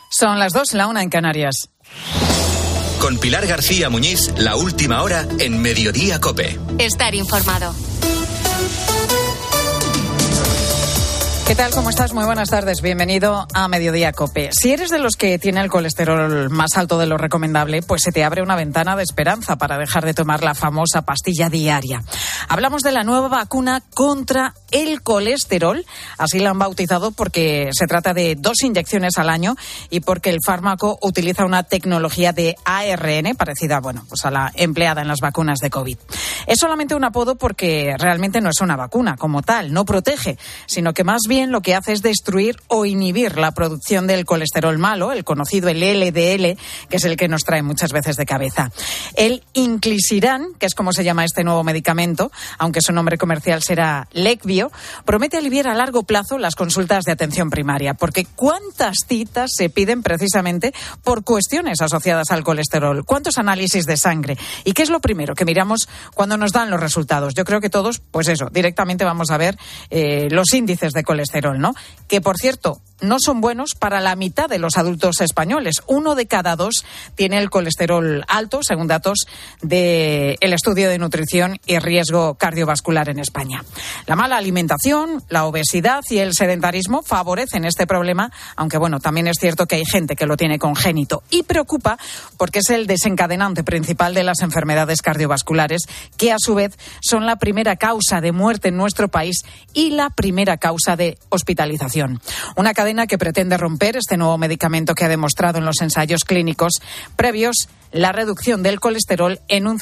Son las 2, la 1 en Canarias. Con Pilar García Muñiz, la última hora en Mediodía COPE. Estar informado. ¿Qué tal? ¿Cómo estás? Muy buenas tardes. Bienvenido a Mediodía COPE. Si eres de los que tiene el colesterol más alto de lo recomendable, pues se te abre una ventana de esperanza para dejar de tomar la famosa pastilla diaria. Hablamos de la nueva vacuna contra el colesterol. Así la han bautizado porque se trata de 2 inyecciones al año y porque el fármaco utiliza una tecnología de ARN parecida, pues a la empleada en las vacunas de COVID. Es solamente un apodo porque realmente no es una vacuna como tal, no protege, sino que más bien lo que hace es destruir o inhibir la producción del colesterol malo, el conocido el LDL, que es el que nos trae muchas veces de cabeza. El inclisiran, que es como se llama este nuevo medicamento, aunque su nombre comercial será Leqvio, promete aliviar a largo plazo las consultas de atención primaria, porque ¿cuántas citas se piden precisamente por cuestiones asociadas al colesterol? ¿Cuántos análisis de sangre? ¿Y qué es lo primero que miramos cuando nos dan los resultados? Yo creo que todos, directamente vamos a ver los índices de colesterol, ¿no? Que, por cierto, no son buenos para la mitad de los adultos españoles. 1 de cada 2 tiene el colesterol alto, según datos del estudio de nutrición y riesgo cardiovascular en España. La mala alimentación, la obesidad y el sedentarismo favorecen este problema, aunque también es cierto que hay gente que lo tiene congénito. Y preocupa porque es el desencadenante principal de las enfermedades cardiovasculares, que a su vez son la primera causa de muerte en nuestro país y la primera causa de hospitalización. Una cadena que pretende romper este nuevo medicamento que ha demostrado en los ensayos clínicos previos la reducción del colesterol en un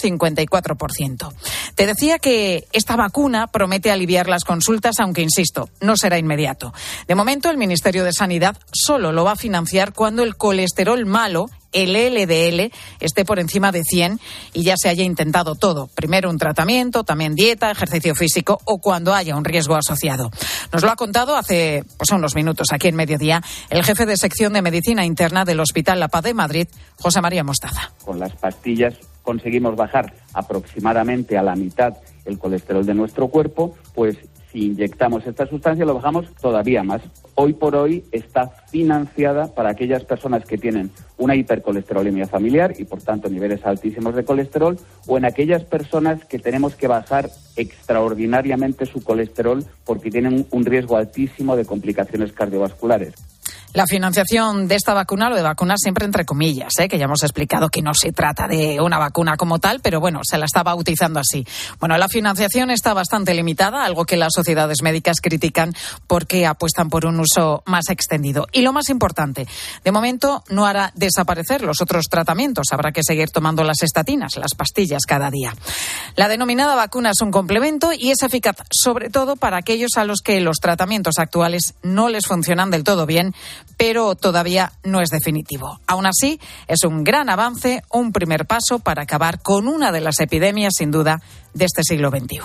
54%. Te decía que esta vacuna promete aliviar las consultas, aunque, insisto, no será inmediato. De momento, el Ministerio de Sanidad solo lo va a financiar cuando el colesterol malo, el LDL, esté por encima de 100 y ya se haya intentado todo. Primero un tratamiento, también dieta, ejercicio físico o cuando haya un riesgo asociado. Nos lo ha contado hace unos minutos aquí en Mediodía el jefe de sección de Medicina Interna del Hospital La Paz de Madrid, José María Mostaza. Con las pastillas conseguimos bajar aproximadamente a la mitad el colesterol de nuestro cuerpo, pues si inyectamos esta sustancia lo bajamos todavía más. Hoy por hoy está financiada para aquellas personas que tienen una hipercolesterolemia familiar y por tanto niveles altísimos de colesterol, o en aquellas personas que tenemos que bajar extraordinariamente su colesterol porque tienen un riesgo altísimo de complicaciones cardiovasculares. La financiación de esta vacuna, lo de vacunas siempre entre comillas, que ya hemos explicado que no se trata de una vacuna como tal, pero se la está bautizando así. La financiación está bastante limitada, algo que las sociedades médicas critican porque apuestan por un uso más extendido. Y lo más importante, de momento no hará desaparecer los otros tratamientos, habrá que seguir tomando las estatinas, las pastillas cada día. La denominada vacuna es un complemento y es eficaz sobre todo para aquellos a los que los tratamientos actuales no les funcionan del todo bien, pero todavía no es definitivo. Aún así, es un gran avance, un primer paso para acabar con una de las epidemias, sin duda, de este siglo XXI.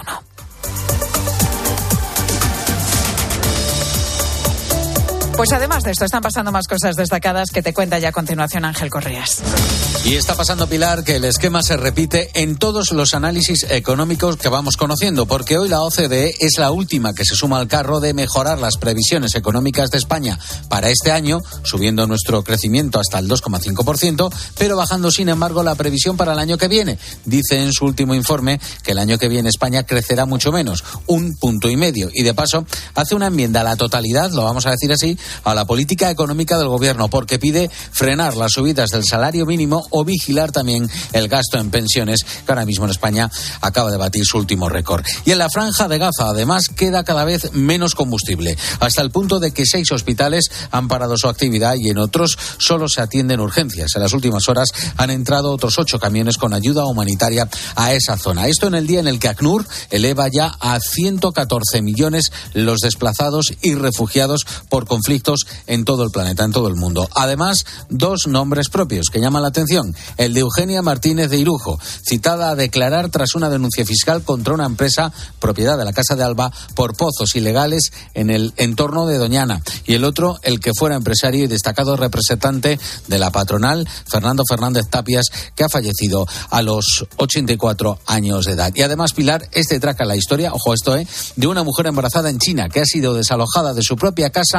Pues además de esto, están pasando más cosas destacadas que te cuenta ya a continuación Ángel Correas. Y está pasando, Pilar, que el esquema se repite en todos los análisis económicos que vamos conociendo, porque hoy la OCDE es la última que se suma al carro de mejorar las previsiones económicas de España para este año, subiendo nuestro crecimiento hasta el 2,5%, pero bajando, sin embargo, la previsión para el año que viene. Dice en su último informe que el año que viene España crecerá mucho menos, 1,5 puntos. Y de paso, hace una enmienda a la totalidad, lo vamos a decir así, a la política económica del gobierno, porque pide frenar las subidas del salario mínimo o vigilar también el gasto en pensiones, que ahora mismo en España acaba de batir su último récord. Y en la Franja de Gaza, además, queda cada vez menos combustible, hasta el punto de que 6 hospitales han parado su actividad y en otros solo se atienden urgencias. En las últimas horas han entrado otros 8 camiones con ayuda humanitaria a esa zona. Esto en el día en el que ACNUR eleva ya a 114 millones los desplazados y refugiados por conflictos en todo el planeta, en todo el mundo. Además, 2 nombres propios que llaman la atención. El de Eugenia Martínez de Irujo, citada a declarar tras una denuncia fiscal contra una empresa propiedad de la Casa de Alba por pozos ilegales en el entorno de Doñana. Y el otro, el que fuera empresario y destacado representante de la patronal, Fernando Fernández Tapias, que ha fallecido a los 84 años de edad. Y además, Pilar, traca la historia, ojo esto, de una mujer embarazada en China que ha sido desalojada de su propia casa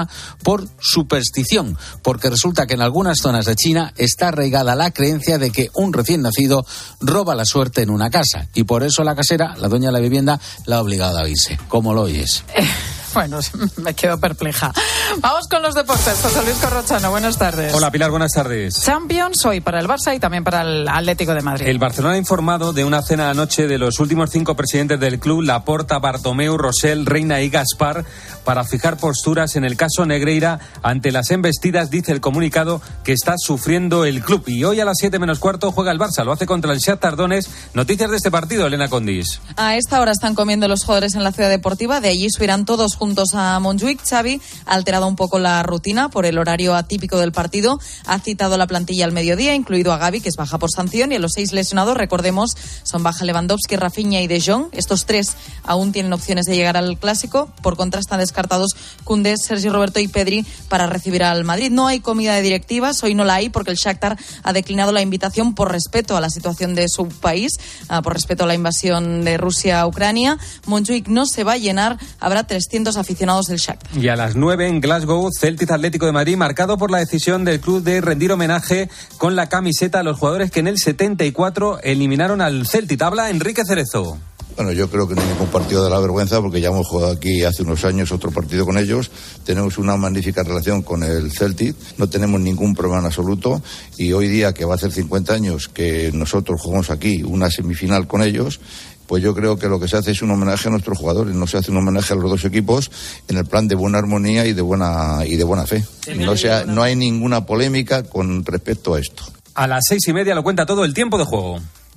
por superstición, porque resulta que en algunas zonas de China está arraigada la creencia de que un recién nacido roba la suerte en una casa, y por eso la casera, la dueña de la vivienda, la ha obligado a irse. ¿Cómo lo oyes? Bueno, me quedo perpleja. Vamos con los deportes. José Luis Corrochano, buenas tardes. Hola, Pilar, buenas tardes. Champions hoy para el Barça y también para el Atlético de Madrid. El Barcelona ha informado de una cena anoche de los últimos 5 presidentes del club, Laporta, Bartomeu, Rosell, Reina y Gaspar, para fijar posturas en el caso Negreira ante las embestidas, dice el comunicado, que está sufriendo el club. Y hoy a las 7:15 juega el Barça, lo hace contra el Shakhtar Donetsk. Noticias de este partido, Elena Condis. A esta hora están comiendo los jugadores en la ciudad deportiva, de allí subirán todos juntos a Montjuic. Xavi ha alterado un poco la rutina por el horario atípico del partido. Ha citado la plantilla al mediodía, incluido a Gavi, que es baja por sanción, y a los 6 lesionados, recordemos, son baja Lewandowski, Rafinha y De Jong. Estos 3 aún tienen opciones de llegar al Clásico. Por contra, están descartados Koundé, Sergio Roberto y Pedri para recibir al Madrid. No hay comida de directivas, hoy no la hay porque el Shakhtar ha declinado la invitación por respeto a la situación de su país, por respeto a la invasión de Rusia a Ucrania. Montjuic no se va a llenar, habrá 300 aficionados del Shakhtar. Y a las 9 en Glasgow, Celtic Atlético de Madrid, marcado por la decisión del club de rendir homenaje con la camiseta a los jugadores que en el 74 eliminaron al Celtic. Habla Enrique Cerezo. Bueno, yo creo que no hay ningún partido de la vergüenza, porque ya hemos jugado aquí hace unos años otro partido con ellos. Tenemos una magnífica relación con el Celtic, no tenemos ningún problema en absoluto, y hoy día, que va a hacer 50 años que nosotros jugamos aquí una semifinal con ellos, pues yo creo que lo que se hace es un homenaje a nuestros jugadores, no se hace un homenaje a los dos equipos en el plan de buena armonía y de buena fe. No hay ninguna polémica con respecto a esto. A las 6:30 lo cuenta todo el tiempo de juego.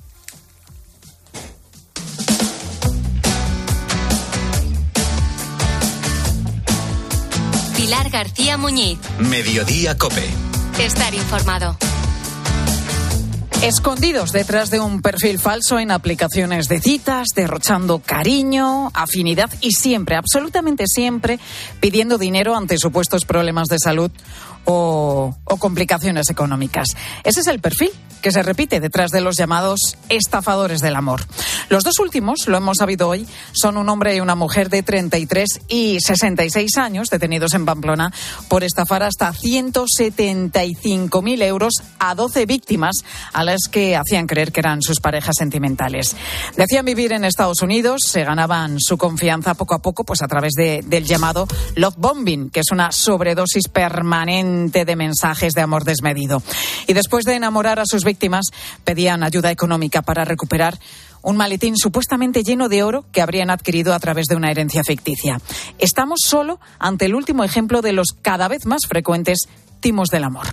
Pilar García Muñiz. Mediodía COPE. Estar informado. Escondidos detrás de un perfil falso en aplicaciones de citas, derrochando cariño, afinidad y siempre, absolutamente siempre, pidiendo dinero ante supuestos problemas de salud o complicaciones económicas. Ese es el perfil que se repite detrás de los llamados estafadores del amor. Los dos últimos, lo hemos sabido hoy, son un hombre y una mujer de 33 y 66 años detenidos en Pamplona por estafar hasta 175.000 euros a 12 víctimas a las que hacían creer que eran sus parejas sentimentales. Decían vivir en Estados Unidos, se ganaban su confianza poco a poco pues a través del llamado love bombing, que es una sobredosis permanente de mensajes de amor desmedido. Y después de enamorar a sus víctimas, pedían ayuda económica para recuperar un maletín supuestamente lleno de oro que habrían adquirido a través de una herencia ficticia. Estamos solo ante el último ejemplo de los cada vez más frecuentes timos del amor.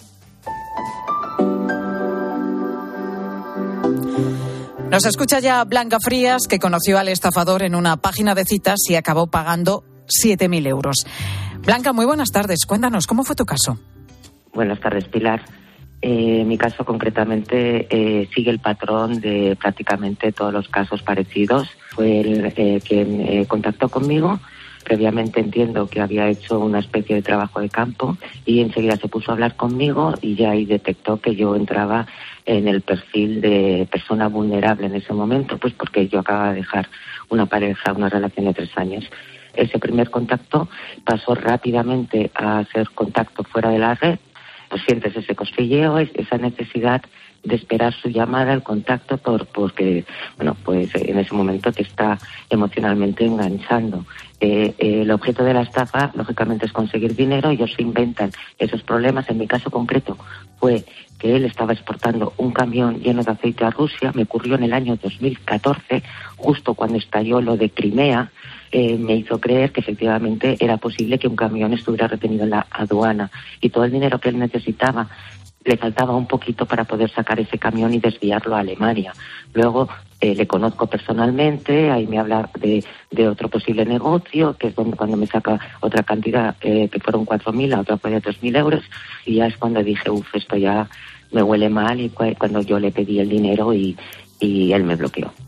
Nos escucha ya Blanca Frías, que conoció al estafador en una página de citas y acabó pagando 7.000 euros. Blanca, muy buenas tardes. Cuéntanos, ¿cómo fue tu caso? Buenas tardes, Pilar. Mi caso concretamente sigue el patrón de prácticamente todos los casos parecidos. Fue él quien contactó conmigo. Previamente entiendo que había hecho una especie de trabajo de campo y enseguida se puso a hablar conmigo y ya ahí detectó que yo entraba en el perfil de persona vulnerable en ese momento, pues porque yo acababa de dejar una pareja, una relación de 3 años. Ese primer contacto pasó rápidamente a ser contacto fuera de la red. Pues sientes ese cosquilleo, esa necesidad de esperar su llamada, el contacto, porque, bueno, pues en ese momento te está emocionalmente enganchando. El objeto de la estafa, lógicamente, es conseguir dinero. Ellos se inventan esos problemas. En mi caso concreto fue que él estaba exportando un camión lleno de aceite a Rusia. Me ocurrió en el año 2014, justo cuando estalló lo de Crimea. Me hizo creer que efectivamente era posible que un camión estuviera retenido en la aduana y todo el dinero que él necesitaba le faltaba un poquito para poder sacar ese camión y desviarlo a Alemania. Luego le conozco personalmente, ahí me habla de otro posible negocio, que es cuando me saca otra cantidad, que fueron 4.000, la otra fue de 3.000 euros, y ya es cuando dije, esto ya me huele mal, y cuando yo le pedí el dinero y él me bloqueó.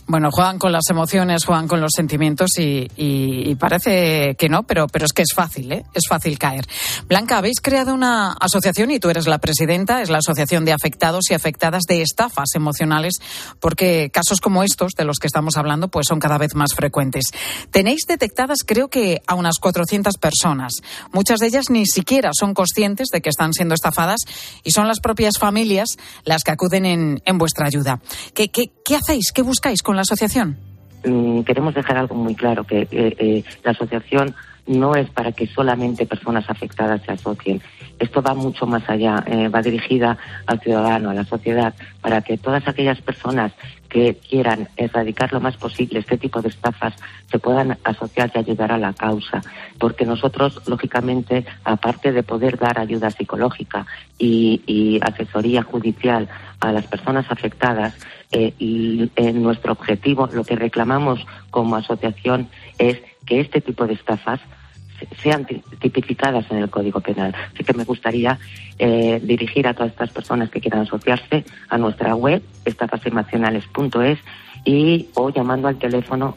Bueno, juegan con las emociones, juegan con los sentimientos y parece que no, pero es que es fácil, ¿eh? Es fácil caer. Blanca, habéis creado una asociación y tú eres la presidenta, es la Asociación de Afectados y Afectadas de Estafas Emocionales, porque casos como estos, de los que estamos hablando, pues son cada vez más frecuentes. Tenéis detectadas, creo que a unas 400 personas. Muchas de ellas ni siquiera son conscientes de que están siendo estafadas y son las propias familias las que acuden en vuestra ayuda. ¿Qué hacéis? ¿Qué buscáis con la asociación? Queremos dejar algo muy claro, que la asociación no es para que solamente personas afectadas se asocien. Esto va mucho más allá, va dirigida al ciudadano, a la sociedad, para que todas aquellas personas que quieran erradicar lo más posible este tipo de estafas se puedan asociar y ayudar a la causa. Porque nosotros, lógicamente, aparte de poder dar ayuda psicológica y asesoría judicial a las personas afectadas, y en nuestro objetivo, lo que reclamamos como asociación es que este tipo de estafas sean tipificadas en el Código Penal. Así que me gustaría dirigir a todas estas personas que quieran asociarse a nuestra web, estafasemocionales.es, o llamando al teléfono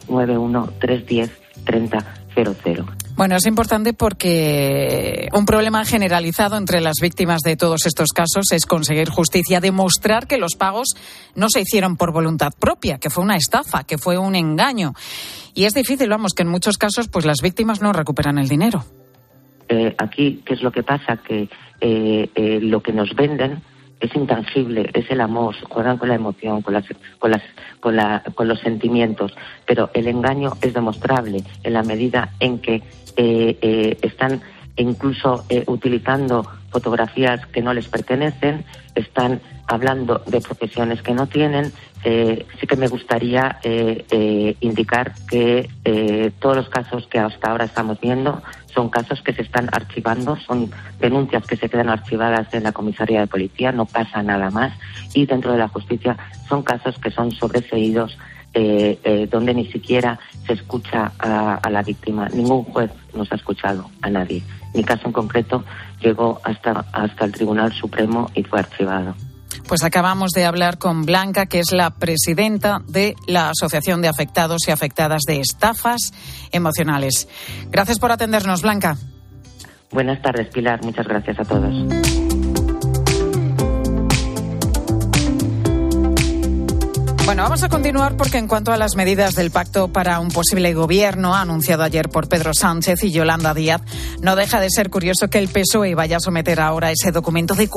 913103000. Bueno, es importante porque un problema generalizado entre las víctimas de todos estos casos es conseguir justicia, demostrar que los pagos no se hicieron por voluntad propia, que fue una estafa, que fue un engaño. Y es difícil, que en muchos casos pues las víctimas no recuperan el dinero. Aquí, ¿qué es lo que pasa? Que lo que nos venden es intangible, es el amor, juegan con la emoción, con los sentimientos, pero el engaño es demostrable en la medida en que están incluso utilizando fotografías que no les pertenecen, están hablando de profesiones que no tienen. Sí que me gustaría indicar que todos los casos que hasta ahora estamos viendo son casos que se están archivando, son denuncias que se quedan archivadas en la comisaría de policía, no pasa nada más, y dentro de la justicia son casos que son sobreseídos, donde ni siquiera se escucha a la víctima. Ningún juez nos ha escuchado a nadie. Mi caso en concreto llegó hasta el Tribunal Supremo y fue archivado. Pues acabamos de hablar con Blanca, que es la presidenta de la Asociación de Afectados y Afectadas de Estafas Emocionales. Gracias por atendernos, Blanca. Buenas tardes, Pilar. Muchas gracias a todos. Bueno, vamos a continuar porque en cuanto a las medidas del pacto para un posible gobierno anunciado ayer por Pedro Sánchez y Yolanda Díaz, no deja de ser curioso que el PSOE vaya a someter ahora ese documento de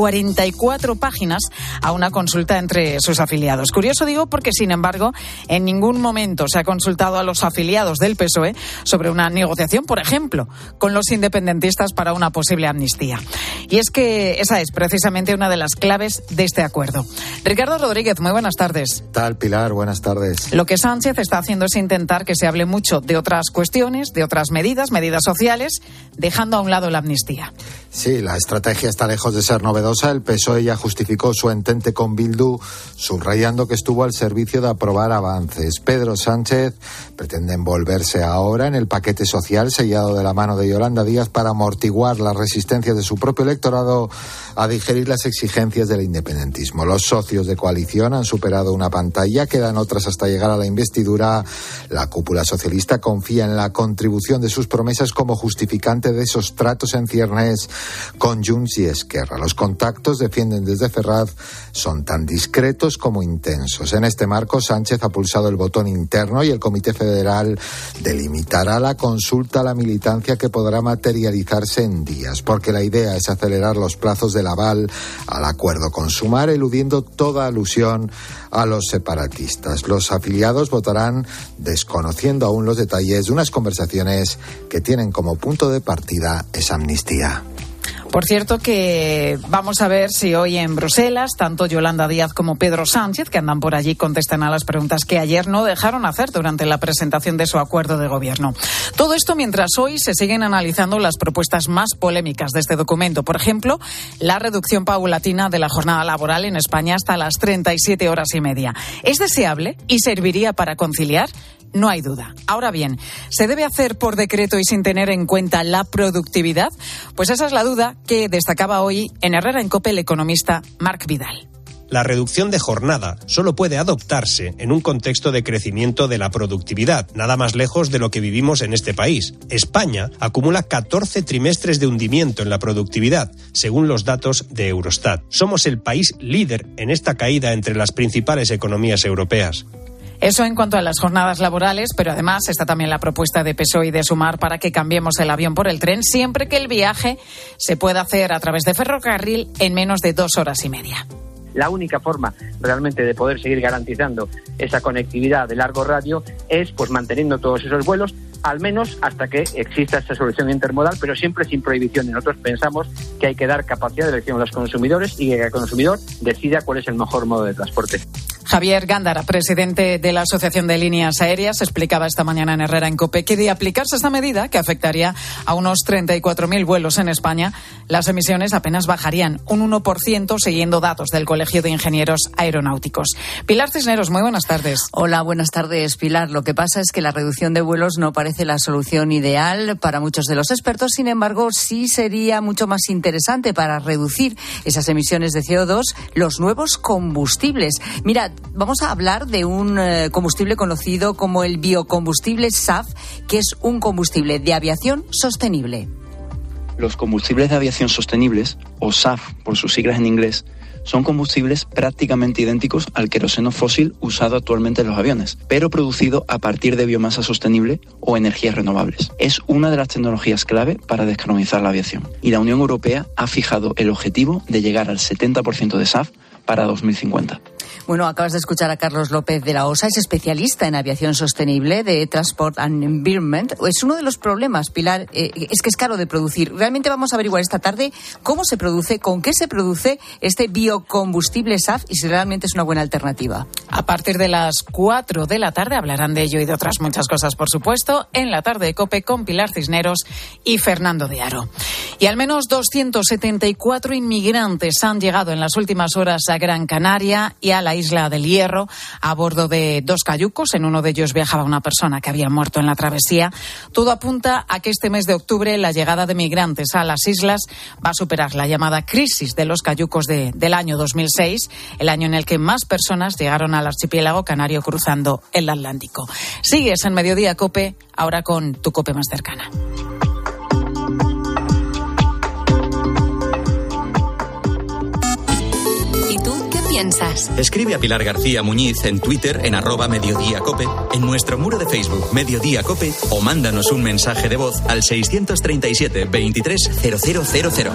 44 páginas a una consulta entre sus afiliados. Curioso digo porque, sin embargo, en ningún momento se ha consultado a los afiliados del PSOE sobre una negociación, por ejemplo, con los independentistas para una posible amnistía. Y es que esa es precisamente una de las claves de este acuerdo. Ricardo Rodríguez, muy buenas tardes. Tal, Pilar, buenas tardes. Lo que Sánchez está haciendo es intentar que se hable mucho de otras cuestiones, de otras medidas sociales, dejando a un lado la amnistía. Sí, la estrategia está lejos de ser novedosa. El PSOE ya justificó su entente con Bildu, subrayando que estuvo al servicio de aprobar avances. Pedro Sánchez pretende envolverse ahora en el paquete social sellado de la mano de Yolanda Díaz para amortiguar las resistencias de su propio electorado a digerir las exigencias del independentismo. Los socios de coalición han superado una pantalla, quedan otras hasta llegar a la investidura. La cúpula socialista confía en la contribución de sus promesas como justificante de esos tratos en ciernes con Junts y Esquerra. Los contactos, defienden desde Ferraz, son tan discretos como intensos. En este marco, Sánchez ha pulsado el botón interno y el Comité Federal delimitará la consulta a la militancia, que podrá materializarse en días, porque la idea es acelerar los plazos del aval al acuerdo con Sumar, eludiendo toda alusión a los separatistas. Los afiliados votarán desconociendo aún los detalles de unas conversaciones que tienen como punto de partida esa amnistía. Por cierto que vamos a ver si hoy en Bruselas, tanto Yolanda Díaz como Pedro Sánchez, que andan por allí, contestan a las preguntas que ayer no dejaron hacer durante la presentación de su acuerdo de gobierno. Todo esto mientras hoy se siguen analizando las propuestas más polémicas de este documento. Por ejemplo, la reducción paulatina de la jornada laboral en España hasta las 37 horas y media. ¿Es deseable y serviría para conciliar? No hay duda. Ahora bien, ¿se debe hacer por decreto y sin tener en cuenta la productividad? Pues esa es la duda que destacaba hoy en Herrera en COPE el economista Marc Vidal. la reducción de jornada solo puede adoptarse en un contexto de crecimiento de la productividad, nada más lejos de lo que vivimos en este país. España acumula 14 trimestres de hundimiento en la productividad, según los datos de Eurostat. Somos el país líder en esta caída entre las principales economías europeas. Eso en cuanto a las jornadas laborales, pero además está también la propuesta de PSOE y de Sumar para que cambiemos el avión por el tren, siempre que el viaje se pueda hacer a través de ferrocarril en menos de 2 horas y media. La única forma realmente de poder seguir garantizando esa conectividad de largo radio es pues manteniendo todos esos vuelos, al menos hasta que exista esta solución intermodal, pero siempre sin prohibición. Nosotros pensamos que hay que dar capacidad de elección a los consumidores y que el consumidor decida cuál es el mejor modo de transporte. Javier Gándara, presidente de la Asociación de Líneas Aéreas, explicaba esta mañana en Herrera en COPE que de aplicarse esta medida, que afectaría a unos 34.000 vuelos en España, las emisiones apenas bajarían un 1%, siguiendo datos del Colegio de Ingenieros Aeronáuticos. Pilar Cisneros, muy buenas tardes. Hola, buenas tardes, Pilar. Lo que pasa es que la reducción de vuelos no parece la solución ideal para muchos de los expertos. Sin embargo, sí sería mucho más interesante para reducir esas emisiones de CO2 los nuevos combustibles. Mira, vamos a hablar de un combustible conocido como el biocombustible SAF, que es un combustible de aviación sostenible. Los combustibles de aviación sostenibles, o SAF por sus siglas en inglés, son combustibles prácticamente idénticos al queroseno fósil usado actualmente en los aviones, pero producido a partir de biomasa sostenible o energías renovables. Es una de las tecnologías clave para descarbonizar la aviación. Y la Unión Europea ha fijado el objetivo de llegar al 70% de SAF para 2050. Bueno, acabas de escuchar a Carlos López de la OSA, es especialista en aviación sostenible de Transport and Environment. Es uno de los problemas, Pilar, es que es caro de producir. Realmente vamos a averiguar esta tarde cómo se produce, con qué se produce este biocombustible SAF y si realmente es una buena alternativa. A partir de las 4 de la tarde hablarán de ello y de otras muchas cosas, por supuesto, en la tarde de COPE con Pilar Cisneros y Fernando de Aro. Y al menos 274 inmigrantes han llegado en las últimas horas a Gran Canaria y a la isla del Hierro a bordo de 2 cayucos. En uno de ellos viajaba una persona que había muerto en la travesía. Todo apunta a que este mes de octubre la llegada de migrantes a las islas va a superar la llamada crisis de los cayucos del año 2006, el año en el que más personas llegaron al archipiélago canario cruzando el Atlántico. Sigues en Mediodía COPE, ahora con tu COPE más cercana. Piensas. Escribe a Pilar García Muñiz en Twitter en @mediodíacope, en nuestro muro de Facebook Mediodía Cope o mándanos un mensaje de voz al 637 23 0000.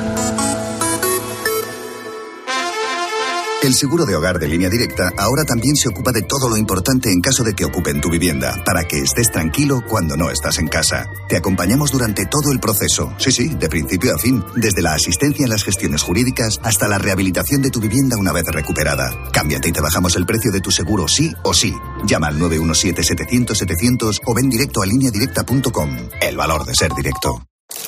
El seguro de hogar de Línea Directa ahora también se ocupa de todo lo importante en caso de que ocupen tu vivienda, para que estés tranquilo cuando no estás en casa. Te acompañamos durante todo el proceso, sí, de principio a fin, desde la asistencia en las gestiones jurídicas hasta la rehabilitación de tu vivienda una vez recuperada. Cámbiate y te bajamos el precio de tu seguro sí o sí. Llama al 917-700-700 o ven directo a lineadirecta.com. El valor de ser directo.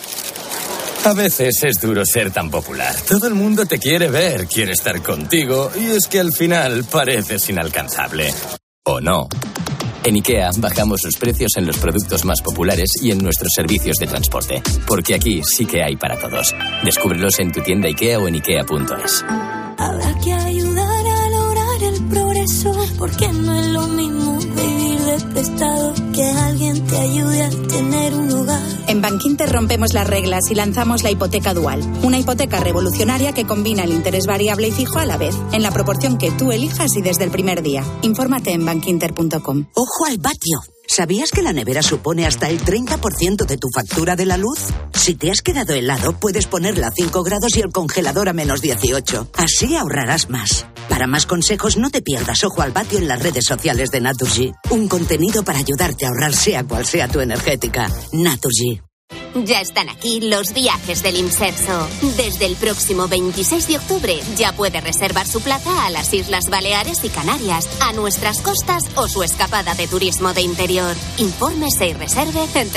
A veces es duro ser tan popular. Todo el mundo te quiere ver, quiere estar contigo, y es que al final pareces inalcanzable. ¿O no? En IKEA bajamos los precios en los productos más populares y en nuestros servicios de transporte. Porque aquí sí que hay para todos. Descúbrelos en tu tienda IKEA o en IKEA.es. Habrá que ayudar a lograr el progreso, porque no es lo mismo vivir de prestado que alguien te ayude a tener un hogar. En Bankinter rompemos las reglas y lanzamos la hipoteca dual, una hipoteca revolucionaria que combina el interés variable y fijo a la vez, en la proporción que tú elijas y desde el primer día. Infórmate en bankinter.com. ¡Ojo al patio! ¿Sabías que la nevera supone hasta el 30% de tu factura de la luz? Si te has quedado helado, puedes ponerla a 5 grados y el congelador a menos 18. Así ahorrarás más. Para más consejos, no te pierdas Ojo al Patio en las redes sociales de Naturgy. Un contenido para ayudarte a ahorrar sea cual sea tu energética. Naturgy. Ya están aquí los viajes del Imserso. Desde el próximo 26 de octubre ya puede reservar su plaza a las Islas Baleares y Canarias, a nuestras costas o su escapada de turismo de interior. Infórmese y reserve en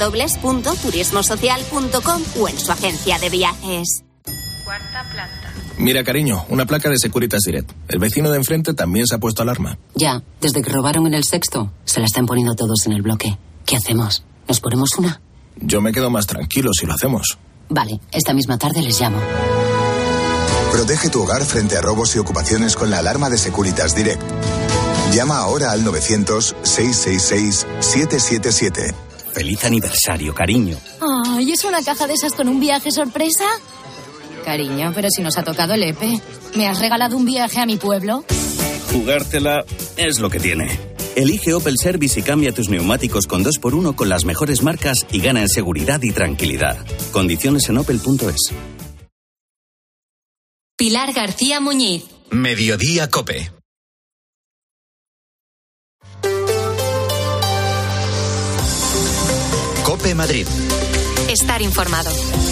www.turismosocial.com o en su agencia de viajes. Cuarta planta. Mira, cariño, una placa de Securitas Direct. El vecino de enfrente también se ha puesto alarma. Ya, desde que robaron en el sexto, se la están poniendo todos en el bloque. ¿Qué hacemos? ¿Nos ponemos una? Yo me quedo más tranquilo si lo hacemos. Vale, esta misma tarde les llamo. Protege tu hogar frente a robos y ocupaciones con la alarma de Securitas Direct. Llama ahora al 900-666-777. ¡Feliz aniversario, cariño! ¿Y es una caja de esas con un viaje sorpresa? Cariño, pero si nos ha tocado el EPE. ¿Me has regalado un viaje a mi pueblo? Jugártela es lo que tiene. Elige Opel Service y cambia tus neumáticos con 2x1 con las mejores marcas y gana en seguridad y tranquilidad. Condiciones en opel.es. Pilar García Muñiz. Mediodía COPE. COPE Madrid. Estar informado.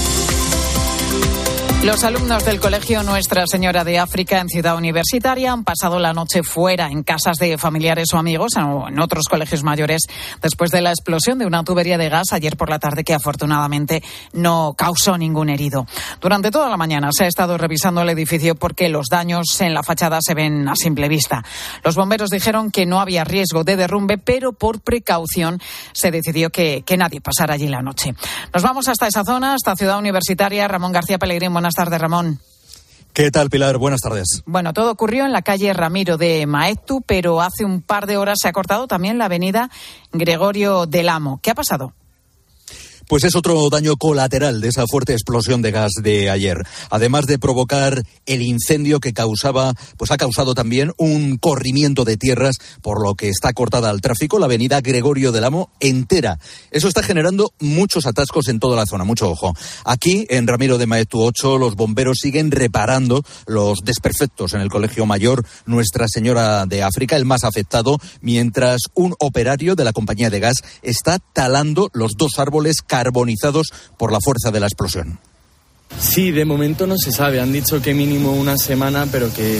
Los alumnos del Colegio Nuestra Señora de África en Ciudad Universitaria han pasado la noche fuera, en casas de familiares o amigos o en otros colegios mayores, después de la explosión de una tubería de gas ayer por la tarde que afortunadamente no causó ningún herido. Durante toda la mañana se ha estado revisando el edificio porque los daños en la fachada se ven a simple vista. Los bomberos dijeron que no había riesgo de derrumbe, pero por precaución se decidió que nadie pasara allí la noche. Nos vamos hasta esa zona, hasta Ciudad Universitaria. Ramón García Pellegrín, buenas tardes, Ramón. ¿Qué tal, Pilar? Buenas tardes. Bueno, todo ocurrió en la calle Ramiro de Maeztu, pero hace un par de horas se ha cortado también la avenida Gregorio del Amo. ¿Qué ha pasado? Pues es otro daño colateral de esa fuerte explosión de gas de ayer. Además de provocar el incendio que ha causado también un corrimiento de tierras, por lo que está cortada al tráfico la avenida Gregorio del Amo entera. Eso está generando muchos atascos en toda la zona, mucho ojo. Aquí, en Ramiro de Maeztu 8, los bomberos siguen reparando los desperfectos en el Colegio Mayor Nuestra Señora de África, el más afectado, mientras un operario de la compañía de gas está talando los 2 árboles carbonizados por la fuerza de la explosión. Sí, de momento no se sabe. Han dicho que mínimo una semana, pero que...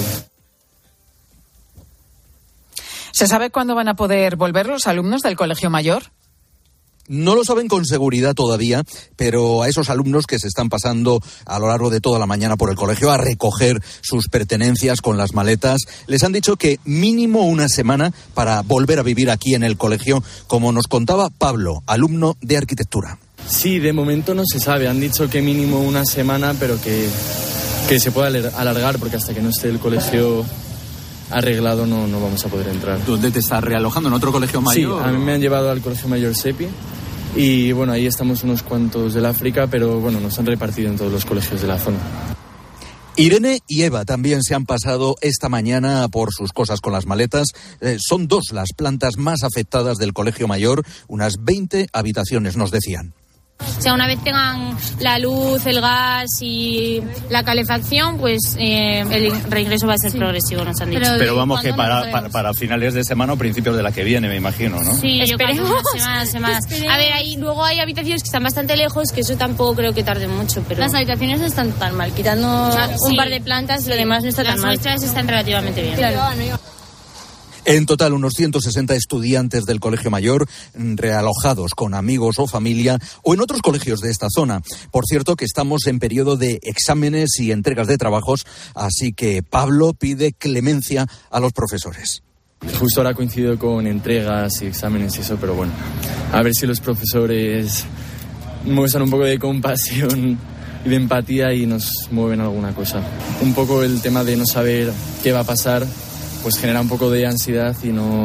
¿Se sabe cuándo van a poder volver los alumnos del Colegio Mayor? No lo saben con seguridad todavía, pero a esos alumnos que se están pasando a lo largo de toda la mañana por el colegio a recoger sus pertenencias con las maletas, les han dicho que mínimo una semana para volver a vivir aquí en el colegio, como nos contaba Pablo, alumno de arquitectura. Sí, de momento no se sabe. Han dicho que mínimo una semana, pero que se pueda alargar, porque hasta que no esté el colegio arreglado no vamos a poder entrar. ¿Dónde te estás realojando? ¿En otro colegio mayor? Sí, a mí me han llevado al Colegio Mayor Sepi y bueno, ahí estamos unos cuantos del África, pero bueno, nos han repartido en todos los colegios de la zona. Irene y Eva también se han pasado esta mañana por sus cosas con las maletas. Son 2 las plantas más afectadas del Colegio Mayor, unas 20 habitaciones, nos decían. O sea, una vez tengan la luz, el gas y la calefacción, pues el reingreso va a ser progresivo, nos han dicho. Pero vamos, que para finales de semana o principios de la que viene, me imagino, ¿no? Sí, esperemos. Semanas. A ver, luego hay habitaciones que están bastante lejos, que eso tampoco creo que tarde mucho, pero... Las habitaciones no están tan mal, quitando un par de plantas, lo demás no está tan mal. Las nuestras están relativamente bien. Claro. En total, unos 160 estudiantes del Colegio Mayor realojados con amigos o familia o en otros colegios de esta zona. Por cierto, que estamos en periodo de exámenes y entregas de trabajos, así que Pablo pide clemencia a los profesores. Justo ahora coincido con entregas y exámenes y eso, pero bueno, a ver si los profesores muestran un poco de compasión y de empatía y nos mueven alguna cosa. Un poco el tema de no saber qué va a pasar, pues genera un poco de ansiedad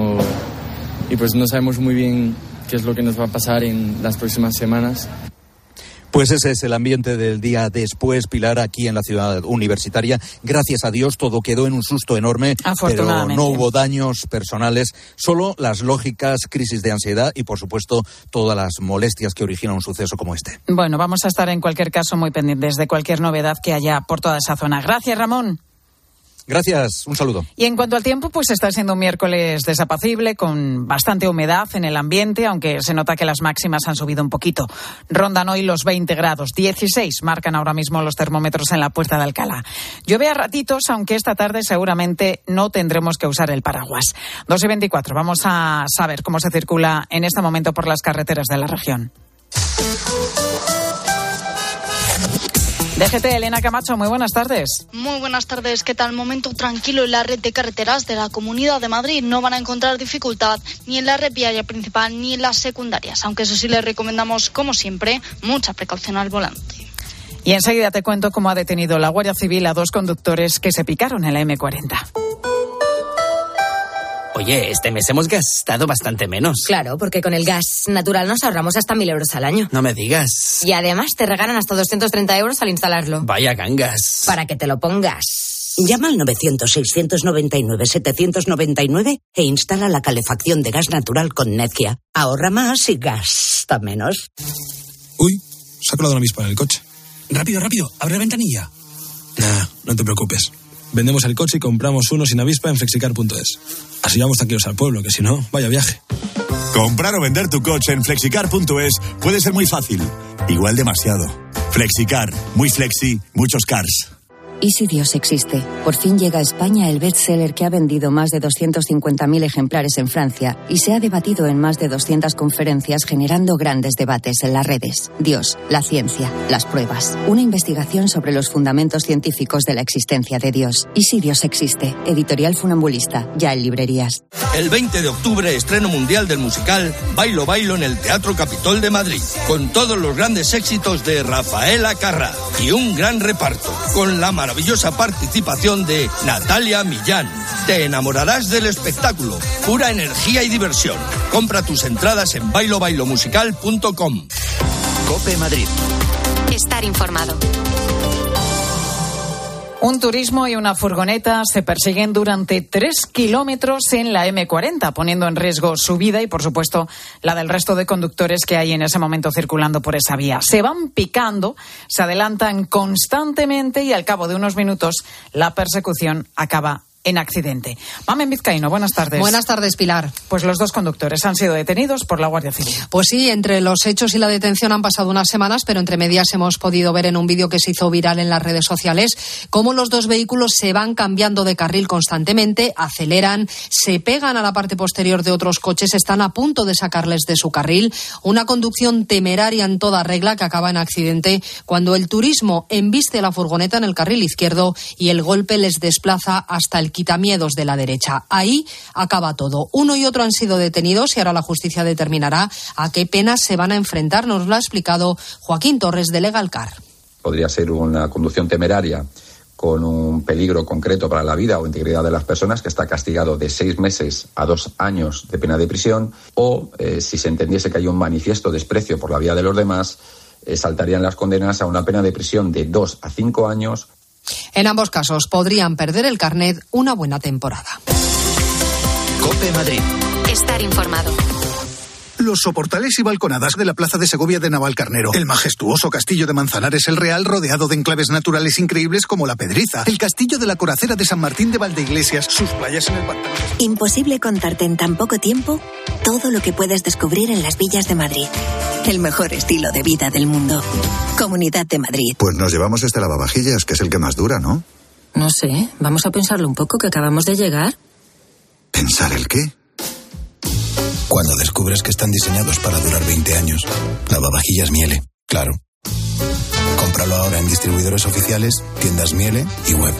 y pues no sabemos muy bien qué es lo que nos va a pasar en las próximas semanas. Pues ese es el ambiente del día después, Pilar, aquí en la ciudad universitaria. Gracias a Dios todo quedó en un susto enorme, pero no hubo daños personales, solo las lógicas crisis de ansiedad y, por supuesto, todas las molestias que origina un suceso como este. Bueno, vamos a estar en cualquier caso muy pendientes de cualquier novedad que haya por toda esa zona. Gracias, Ramón. Gracias, un saludo. Y en cuanto al tiempo, pues está siendo un miércoles desapacible, con bastante humedad en el ambiente, aunque se nota que las máximas han subido un poquito. Rondan hoy los 20 grados, 16 marcan ahora mismo los termómetros en la Puerta de Alcalá. Llueve a ratitos, aunque esta tarde seguramente no tendremos que usar el paraguas. 2:24, vamos a saber cómo se circula en este momento por las carreteras de la región. DGT, Elena Camacho, muy buenas tardes. Muy buenas tardes. ¿Qué tal? Momento tranquilo en la red de carreteras de la Comunidad de Madrid. No van a encontrar dificultad ni en la red viaria principal ni en las secundarias, aunque eso sí les recomendamos, como siempre, mucha precaución al volante. Y enseguida te cuento cómo ha detenido la Guardia Civil a 2 conductores que se picaron en la M40. Oye, este mes hemos gastado bastante menos. Claro, porque con el gas natural nos ahorramos hasta 1.000 euros al año. No me digas. Y además te regalan hasta 230 euros al instalarlo. Vaya gangas. Para que te lo pongas. Llama al 900-699-799 e instala la calefacción de gas natural con Nedgia. Ahorra más y gasta menos. Uy, se ha colado una avispa en el coche. Rápido, abre la ventanilla. Nah, no te preocupes. Vendemos el coche y compramos uno sin avispa en flexicar.es. Así vamos tranquilos al pueblo, que si no, vaya viaje. Comprar o vender tu coche en flexicar.es puede ser muy fácil. Igual demasiado. Flexicar. Muy flexi, muchos cars. ¿Y si Dios existe? Por fin llega a España el bestseller que ha vendido más de 250.000 ejemplares en Francia y se ha debatido en más de 200 conferencias generando grandes debates en las redes. Dios, la ciencia, las pruebas. Una investigación sobre los fundamentos científicos de la existencia de Dios. ¿Y si Dios existe? Editorial Funambulista, ya en librerías. El 20 de octubre, estreno mundial del musical Bailo Bailo en el Teatro Capitol de Madrid, con todos los grandes éxitos de Rafaela Carrà y un gran reparto, con la maravillosa participación de Natalia Millán. Te enamorarás del espectáculo, pura energía y diversión. Compra tus entradas en bailobailomusical.com. COPE Madrid. Estar informado. Un turismo y una furgoneta se persiguen durante 3 kilómetros en la M40, poniendo en riesgo su vida y, por supuesto, la del resto de conductores que hay en ese momento circulando por esa vía. Se van picando, se adelantan constantemente y al cabo de unos minutos la persecución acaba en accidente. Mamen Vizcaíno, buenas tardes. Buenas tardes, Pilar. Pues los 2 conductores han sido detenidos por la Guardia Civil. Pues sí, entre los hechos y la detención han pasado unas semanas, pero entre medias hemos podido ver en un vídeo que se hizo viral en las redes sociales cómo los 2 vehículos se van cambiando de carril constantemente, aceleran, se pegan a la parte posterior de otros coches, están a punto de sacarles de su carril. Una conducción temeraria en toda regla que acaba en accidente cuando el turismo embiste la furgoneta en el carril izquierdo y el golpe les desplaza hasta el quitamiedos de la derecha. Ahí acaba todo. Uno y otro han sido detenidos y ahora la justicia determinará a qué penas se van a enfrentar. Nos lo ha explicado Joaquín Torres de Legalcar. Podría ser una conducción temeraria con un peligro concreto para la vida o integridad de las personas, que está castigado de 6 meses a 2 años de pena de prisión, o si se entendiese que hay un manifiesto desprecio por la vida de los demás, saltarían las condenas a una pena de prisión de 2 a 5 años. En ambos casos podrían perder el carnet una buena temporada. COPE Madrid. Estar informado. Los soportales y balconadas de la plaza de Segovia de Navalcarnero, el majestuoso castillo de Manzanares el Real, rodeado de enclaves naturales increíbles como la Pedriza, el castillo de la Coracera de San Martín de Valdeiglesias, sus playas en el pantano. Imposible contarte en tan poco tiempo todo lo que puedes descubrir en las villas de Madrid. El mejor estilo de vida del mundo. Comunidad de Madrid. Pues nos llevamos este lavavajillas, que es el que más dura, ¿no? No sé, vamos a pensarlo un poco, que acabamos de llegar. ¿Pensar el qué? Cuando descubres que están diseñados para durar 20 años. Lavavajillas Miele, claro. Cómpralo ahora en distribuidores oficiales, tiendas Miele y web.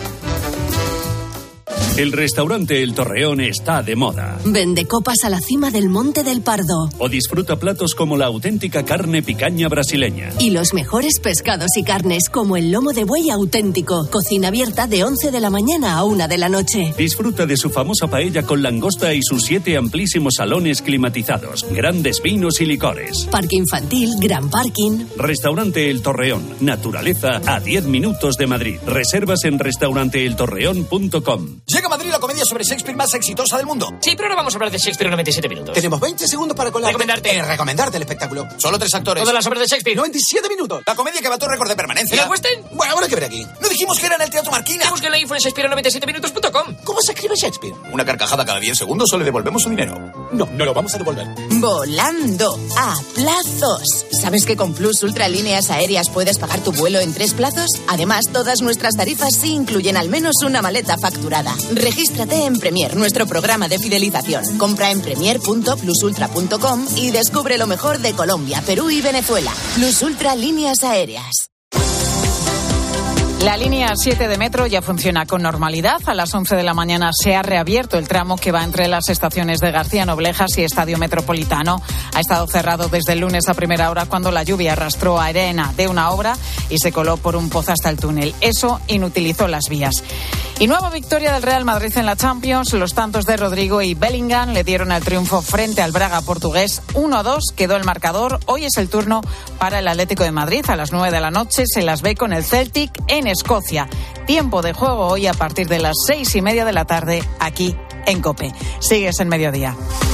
El restaurante El Torreón está de moda. Vende copas a la cima del Monte del Pardo. O disfruta platos como la auténtica carne picaña brasileña. Y los mejores pescados y carnes como el lomo de buey auténtico. Cocina abierta de 11 de la mañana a 1 de la noche. Disfruta de su famosa paella con langosta y sus 7 amplísimos salones climatizados. Grandes vinos y licores. Parque infantil, gran parking. Restaurante El Torreón. Naturaleza a 10 minutos de Madrid. Reservas en restauranteeltorreón.com. Llega a Madrid la comedia sobre Shakespeare más exitosa del mundo. Sí, pero ahora vamos a hablar de Shakespeare en 97 minutos. Tenemos 20 segundos para recomendarte el espectáculo. Solo 3 actores. Todas las obras de Shakespeare. 97 minutos. La comedia que va a tu récord de permanencia. ¿Y el West End? Bueno, habrá que ver aquí. No dijimos que era en el Teatro Marquina. Busquen la info en shakespeare97minutos.com. ¿Cómo se escribe Shakespeare? Una carcajada cada 10 segundos o le devolvemos su dinero. No lo vamos a devolver. Volando a plazos. ¿Sabes que con Plus Ultra Líneas Aéreas puedes pagar tu vuelo en 3 plazos? Además, todas nuestras tarifas sí incluyen al menos una maleta facturada. Regístrate en Premier, nuestro programa de fidelización. Compra en premier.plusultra.com y descubre lo mejor de Colombia, Perú y Venezuela. Plus Ultra Líneas Aéreas. La línea 7 de metro ya funciona con normalidad. A las 11 de la mañana se ha reabierto el tramo que va entre las estaciones de García Noblejas y Estadio Metropolitano. Ha estado cerrado desde el lunes a primera hora cuando la lluvia arrastró arena de una obra y se coló por un pozo hasta el túnel. Eso inutilizó las vías. Y nueva victoria del Real Madrid en la Champions. Los tantos de Rodrigo y Bellingham le dieron el triunfo frente al Braga portugués. 1-2 quedó el marcador. Hoy es el turno para el Atlético de Madrid. A las 9 de la noche se las ve con el Celtic en Escocia. Tiempo de juego hoy a partir de las 6:30 de la tarde aquí en COPE. Sigues en Mediodía.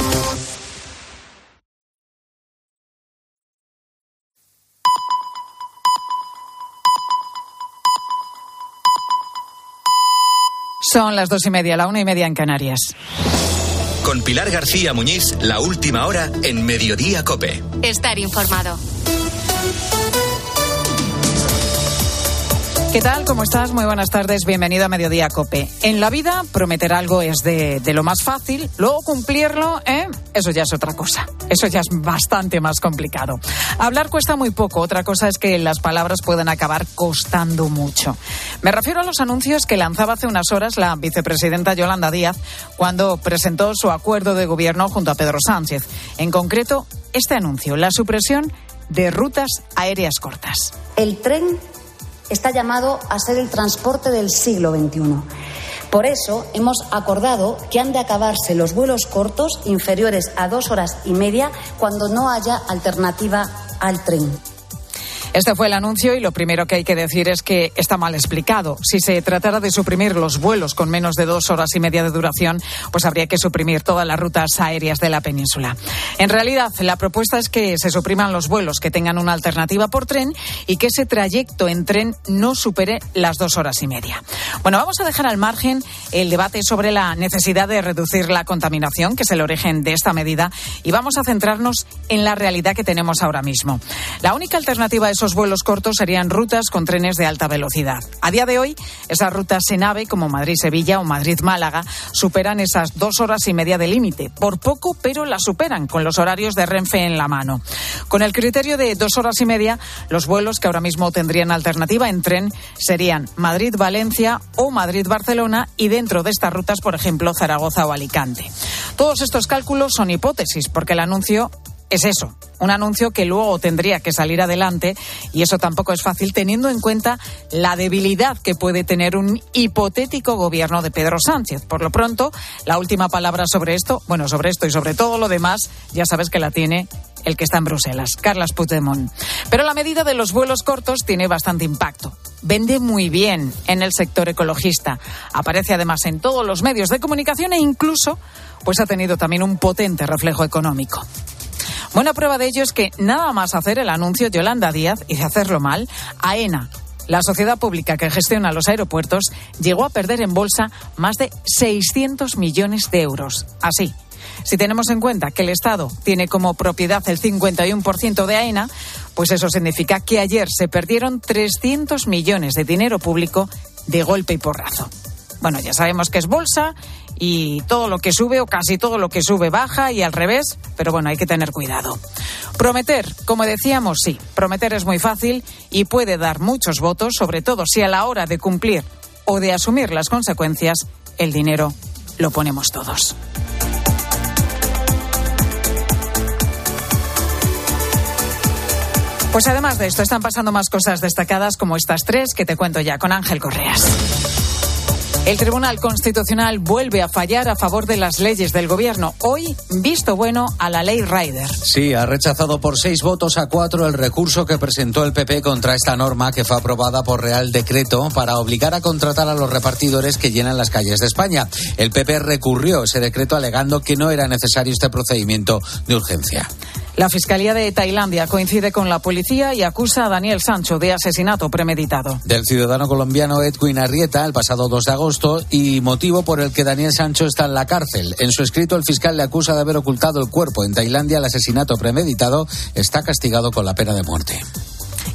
Son las 2:30, la 1:30 en Canarias. Con Pilar García Muñiz, la última hora en Mediodía COPE. Estar informado. ¿Qué tal? ¿Cómo estás? Muy buenas tardes. Bienvenido a Mediodía COPE. En la vida, prometer algo es de lo más fácil. Luego cumplirlo, eso ya es otra cosa. Eso ya es bastante más complicado. Hablar cuesta muy poco. Otra cosa es que las palabras pueden acabar costando mucho. Me refiero a los anuncios que lanzaba hace unas horas la vicepresidenta Yolanda Díaz cuando presentó su acuerdo de gobierno junto a Pedro Sánchez. En concreto, este anuncio, la supresión de rutas aéreas cortas. El tren está llamado a ser el transporte del siglo XXI. Por eso hemos acordado que han de acabarse los vuelos cortos inferiores a 2 horas y media cuando no haya alternativa al tren. Este fue el anuncio y lo primero que hay que decir es que está mal explicado. Si se tratara de suprimir los vuelos con menos de 2 horas y media de duración, pues habría que suprimir todas las rutas aéreas de la península. En realidad, la propuesta es que se supriman los vuelos que tengan una alternativa por tren y que ese trayecto en tren no supere las 2 horas y media. Bueno, vamos a dejar al margen el debate sobre la necesidad de reducir la contaminación, que es el origen de esta medida, y vamos a centrarnos en la realidad que tenemos ahora mismo. La única alternativa a esos vuelos cortos serían rutas con trenes de alta velocidad. A día de hoy, esas rutas en AVE, como Madrid-Sevilla o Madrid-Málaga, superan esas 2 horas y media de límite. Por poco, pero las superan, con los horarios de Renfe en la mano. Con el criterio de 2 horas y media, los vuelos que ahora mismo tendrían alternativa en tren serían Madrid-Valencia o Madrid-Barcelona y dentro de estas rutas, por ejemplo, Zaragoza o Alicante. Todos estos cálculos son hipótesis, porque el anuncio es eso, un anuncio que luego tendría que salir adelante y eso tampoco es fácil teniendo en cuenta la debilidad que puede tener un hipotético gobierno de Pedro Sánchez. Por lo pronto, la última palabra sobre esto y sobre todo lo demás, ya sabes que la tiene el que está en Bruselas, Carles Puigdemont. Pero la medida de los vuelos cortos tiene bastante impacto. Vende muy bien en el sector ecologista. Aparece además en todos los medios de comunicación e incluso pues ha tenido también un potente reflejo económico. Buena prueba de ello es que nada más hacer el anuncio Yolanda Díaz y de hacerlo mal, AENA, la sociedad pública que gestiona los aeropuertos, llegó a perder en bolsa más de 600 millones de euros. Así, si tenemos en cuenta que el Estado tiene como propiedad el 51% de AENA, pues eso significa que ayer se perdieron 300 millones de dinero público de golpe y porrazo. Bueno, ya sabemos que es bolsa y todo lo que sube o casi todo lo que sube baja y al revés, pero bueno, hay que tener cuidado. Prometer, como decíamos, sí, prometer es muy fácil y puede dar muchos votos, sobre todo si a la hora de cumplir o de asumir las consecuencias, el dinero lo ponemos todos. Pues además de esto, están pasando más cosas destacadas como estas 3 que te cuento ya con Ángel Correas. El Tribunal Constitucional vuelve a fallar a favor de las leyes del Gobierno. Hoy, visto bueno a la ley Rider. Sí, ha rechazado por 6 votos a 4 el recurso que presentó el PP contra esta norma que fue aprobada por Real Decreto para obligar a contratar a los repartidores que llenan las calles de España. El PP recurrió ese decreto alegando que no era necesario este procedimiento de urgencia. La Fiscalía de Tailandia coincide con la policía y acusa a Daniel Sancho de asesinato premeditado. Del ciudadano colombiano Edwin Arrieta el pasado 2 de agosto y motivo por el que Daniel Sancho está en la cárcel. En su escrito el fiscal le acusa de haber ocultado el cuerpo. En Tailandia el asesinato premeditado está castigado con la pena de muerte.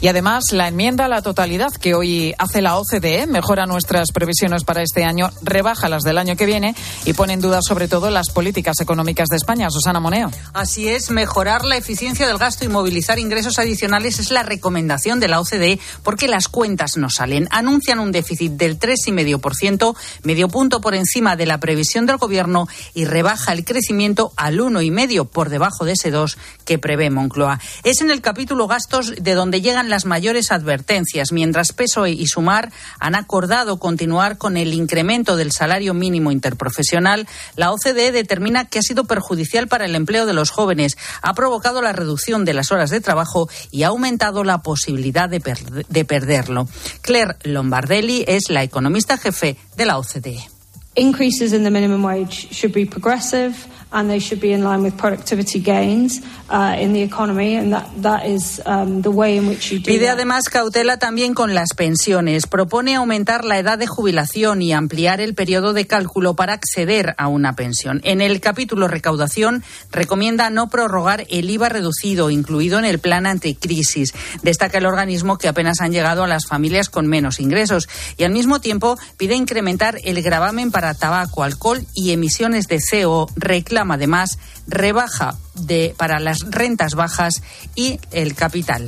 Y además, la enmienda a la totalidad que hoy hace la OCDE mejora nuestras previsiones para este año, rebaja las del año que viene y pone en duda sobre todo las políticas económicas de España. Susana Moneo. Así es, mejorar la eficiencia del gasto y movilizar ingresos adicionales es la recomendación de la OCDE porque las cuentas no salen. Anuncian un déficit del 3,5%, medio punto por encima de la previsión del Gobierno, y rebaja el crecimiento al 1,5%, por debajo de ese 2% que prevé Moncloa. Es en el capítulo gastos de donde llegan las mayores advertencias, mientras PSOE y Sumar han acordado continuar con el incremento del salario mínimo interprofesional. La OCDE determina que ha sido perjudicial para el empleo de los jóvenes, ha provocado la reducción de las horas de trabajo y ha aumentado la posibilidad de perderlo. Claire Lombardelli es la economista jefe de la OCDE. Increases in the minimum wage should be progressive and they should be in line with productivity gains in the economy, and that is the way in which you do. Pide además cautela también con las pensiones. Propone aumentar la edad de jubilación y ampliar el periodo de cálculo para acceder a una pensión. En el capítulo recaudación recomienda no prorrogar el IVA reducido incluido en el plan anticrisis. Destaca el organismo que apenas han llegado a las familias con menos ingresos y al mismo tiempo pide incrementar el gravamen para tabaco, alcohol y emisiones de CO. Reclama además rebaja para las rentas bajas y el capital.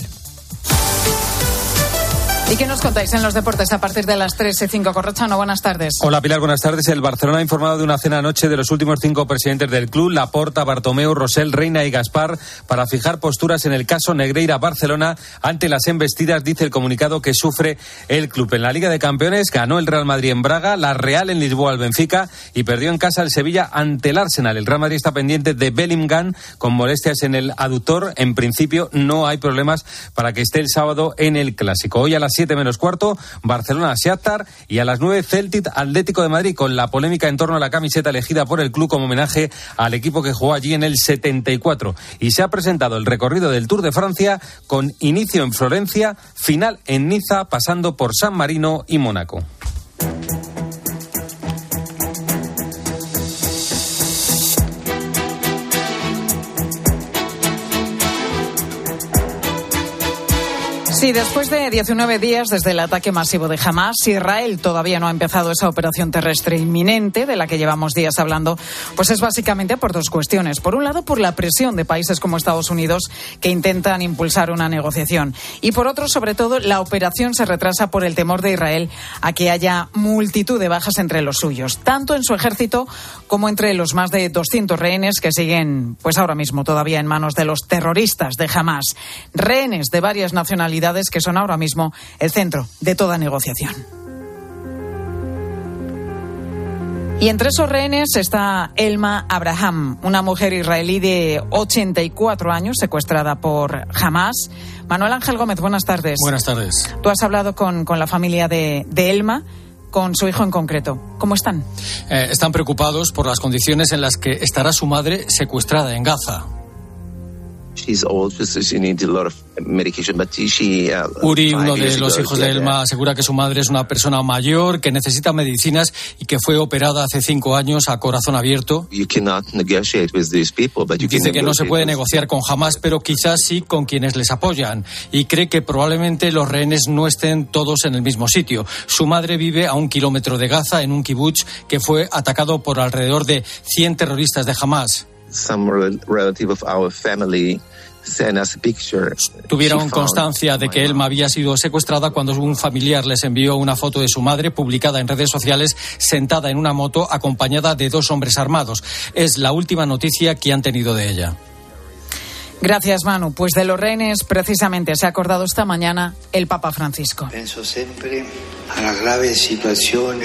¿Y qué nos contáis en los deportes a partir de las 3:05? Corrochano, buenas tardes. Hola Pilar, buenas tardes. El Barcelona ha informado de una cena anoche de los últimos 5 presidentes del club, Laporta, Bartomeu, Rosell, Reina y Gaspar, para fijar posturas en el caso Negreira-Barcelona ante las embestidas, dice el comunicado que sufre el club. En la Liga de Campeones ganó el Real Madrid en Braga, la Real en Lisboa al Benfica y perdió en casa el Sevilla ante el Arsenal. El Real Madrid está pendiente de Bellingham con molestias en el aductor. En principio no hay problemas para que esté el sábado en el Clásico. Hoy a las 7 menos cuarto, Barcelona-Shakhtar, y a las 9 Celtic Atlético de Madrid, con la polémica en torno a la camiseta elegida por el club como homenaje al equipo que jugó allí en el 74. Y se ha presentado el recorrido del Tour de Francia con inicio en Florencia, final en Niza, pasando por San Marino y Mónaco. Sí, después de 19 días desde el ataque masivo de Hamás, Israel todavía no ha empezado esa operación terrestre inminente de la que llevamos días hablando, pues es básicamente por dos cuestiones. Por un lado, por la presión de países como Estados Unidos que intentan impulsar una negociación. Y por otro, sobre todo, la operación se retrasa por el temor de Israel a que haya multitud de bajas entre los suyos, tanto en su ejército como entre los más de 200 rehenes que siguen, pues ahora mismo todavía en manos de los terroristas de Hamás. Rehenes de varias nacionalidades que son ahora mismo el centro de toda negociación. Y entre esos rehenes está Elma Abraham, una mujer israelí de 84 años secuestrada por Hamás. Manuel Ángel Gómez, buenas tardes. Buenas tardes. Tú has hablado con la familia de Elma, con su hijo en concreto. ¿Cómo están? Están preocupados por las condiciones en las que estará su madre secuestrada en Gaza. Uri, uno de los hijos de Elma, asegura que su madre es una persona mayor que necesita medicinas y que fue operada hace 5 años a corazón abierto. Dice que no se puede negociar con Hamás, pero quizás sí con quienes les apoyan. Y cree que probablemente los rehenes no estén todos en el mismo sitio. Su madre vive a 1 kilómetro de Gaza, en un kibutz que fue atacado por alrededor de 100 terroristas de Hamás. Tuvieron constancia de que Elma había sido secuestrada cuando un familiar les envió una foto de su madre publicada en redes sociales sentada en una moto acompañada de 2 hombres armados. Es la última noticia que han tenido de ella. Gracias, Manu. Pues de los rehenes precisamente se ha acordado esta mañana el Papa Francisco. Pienso siempre en la grave situación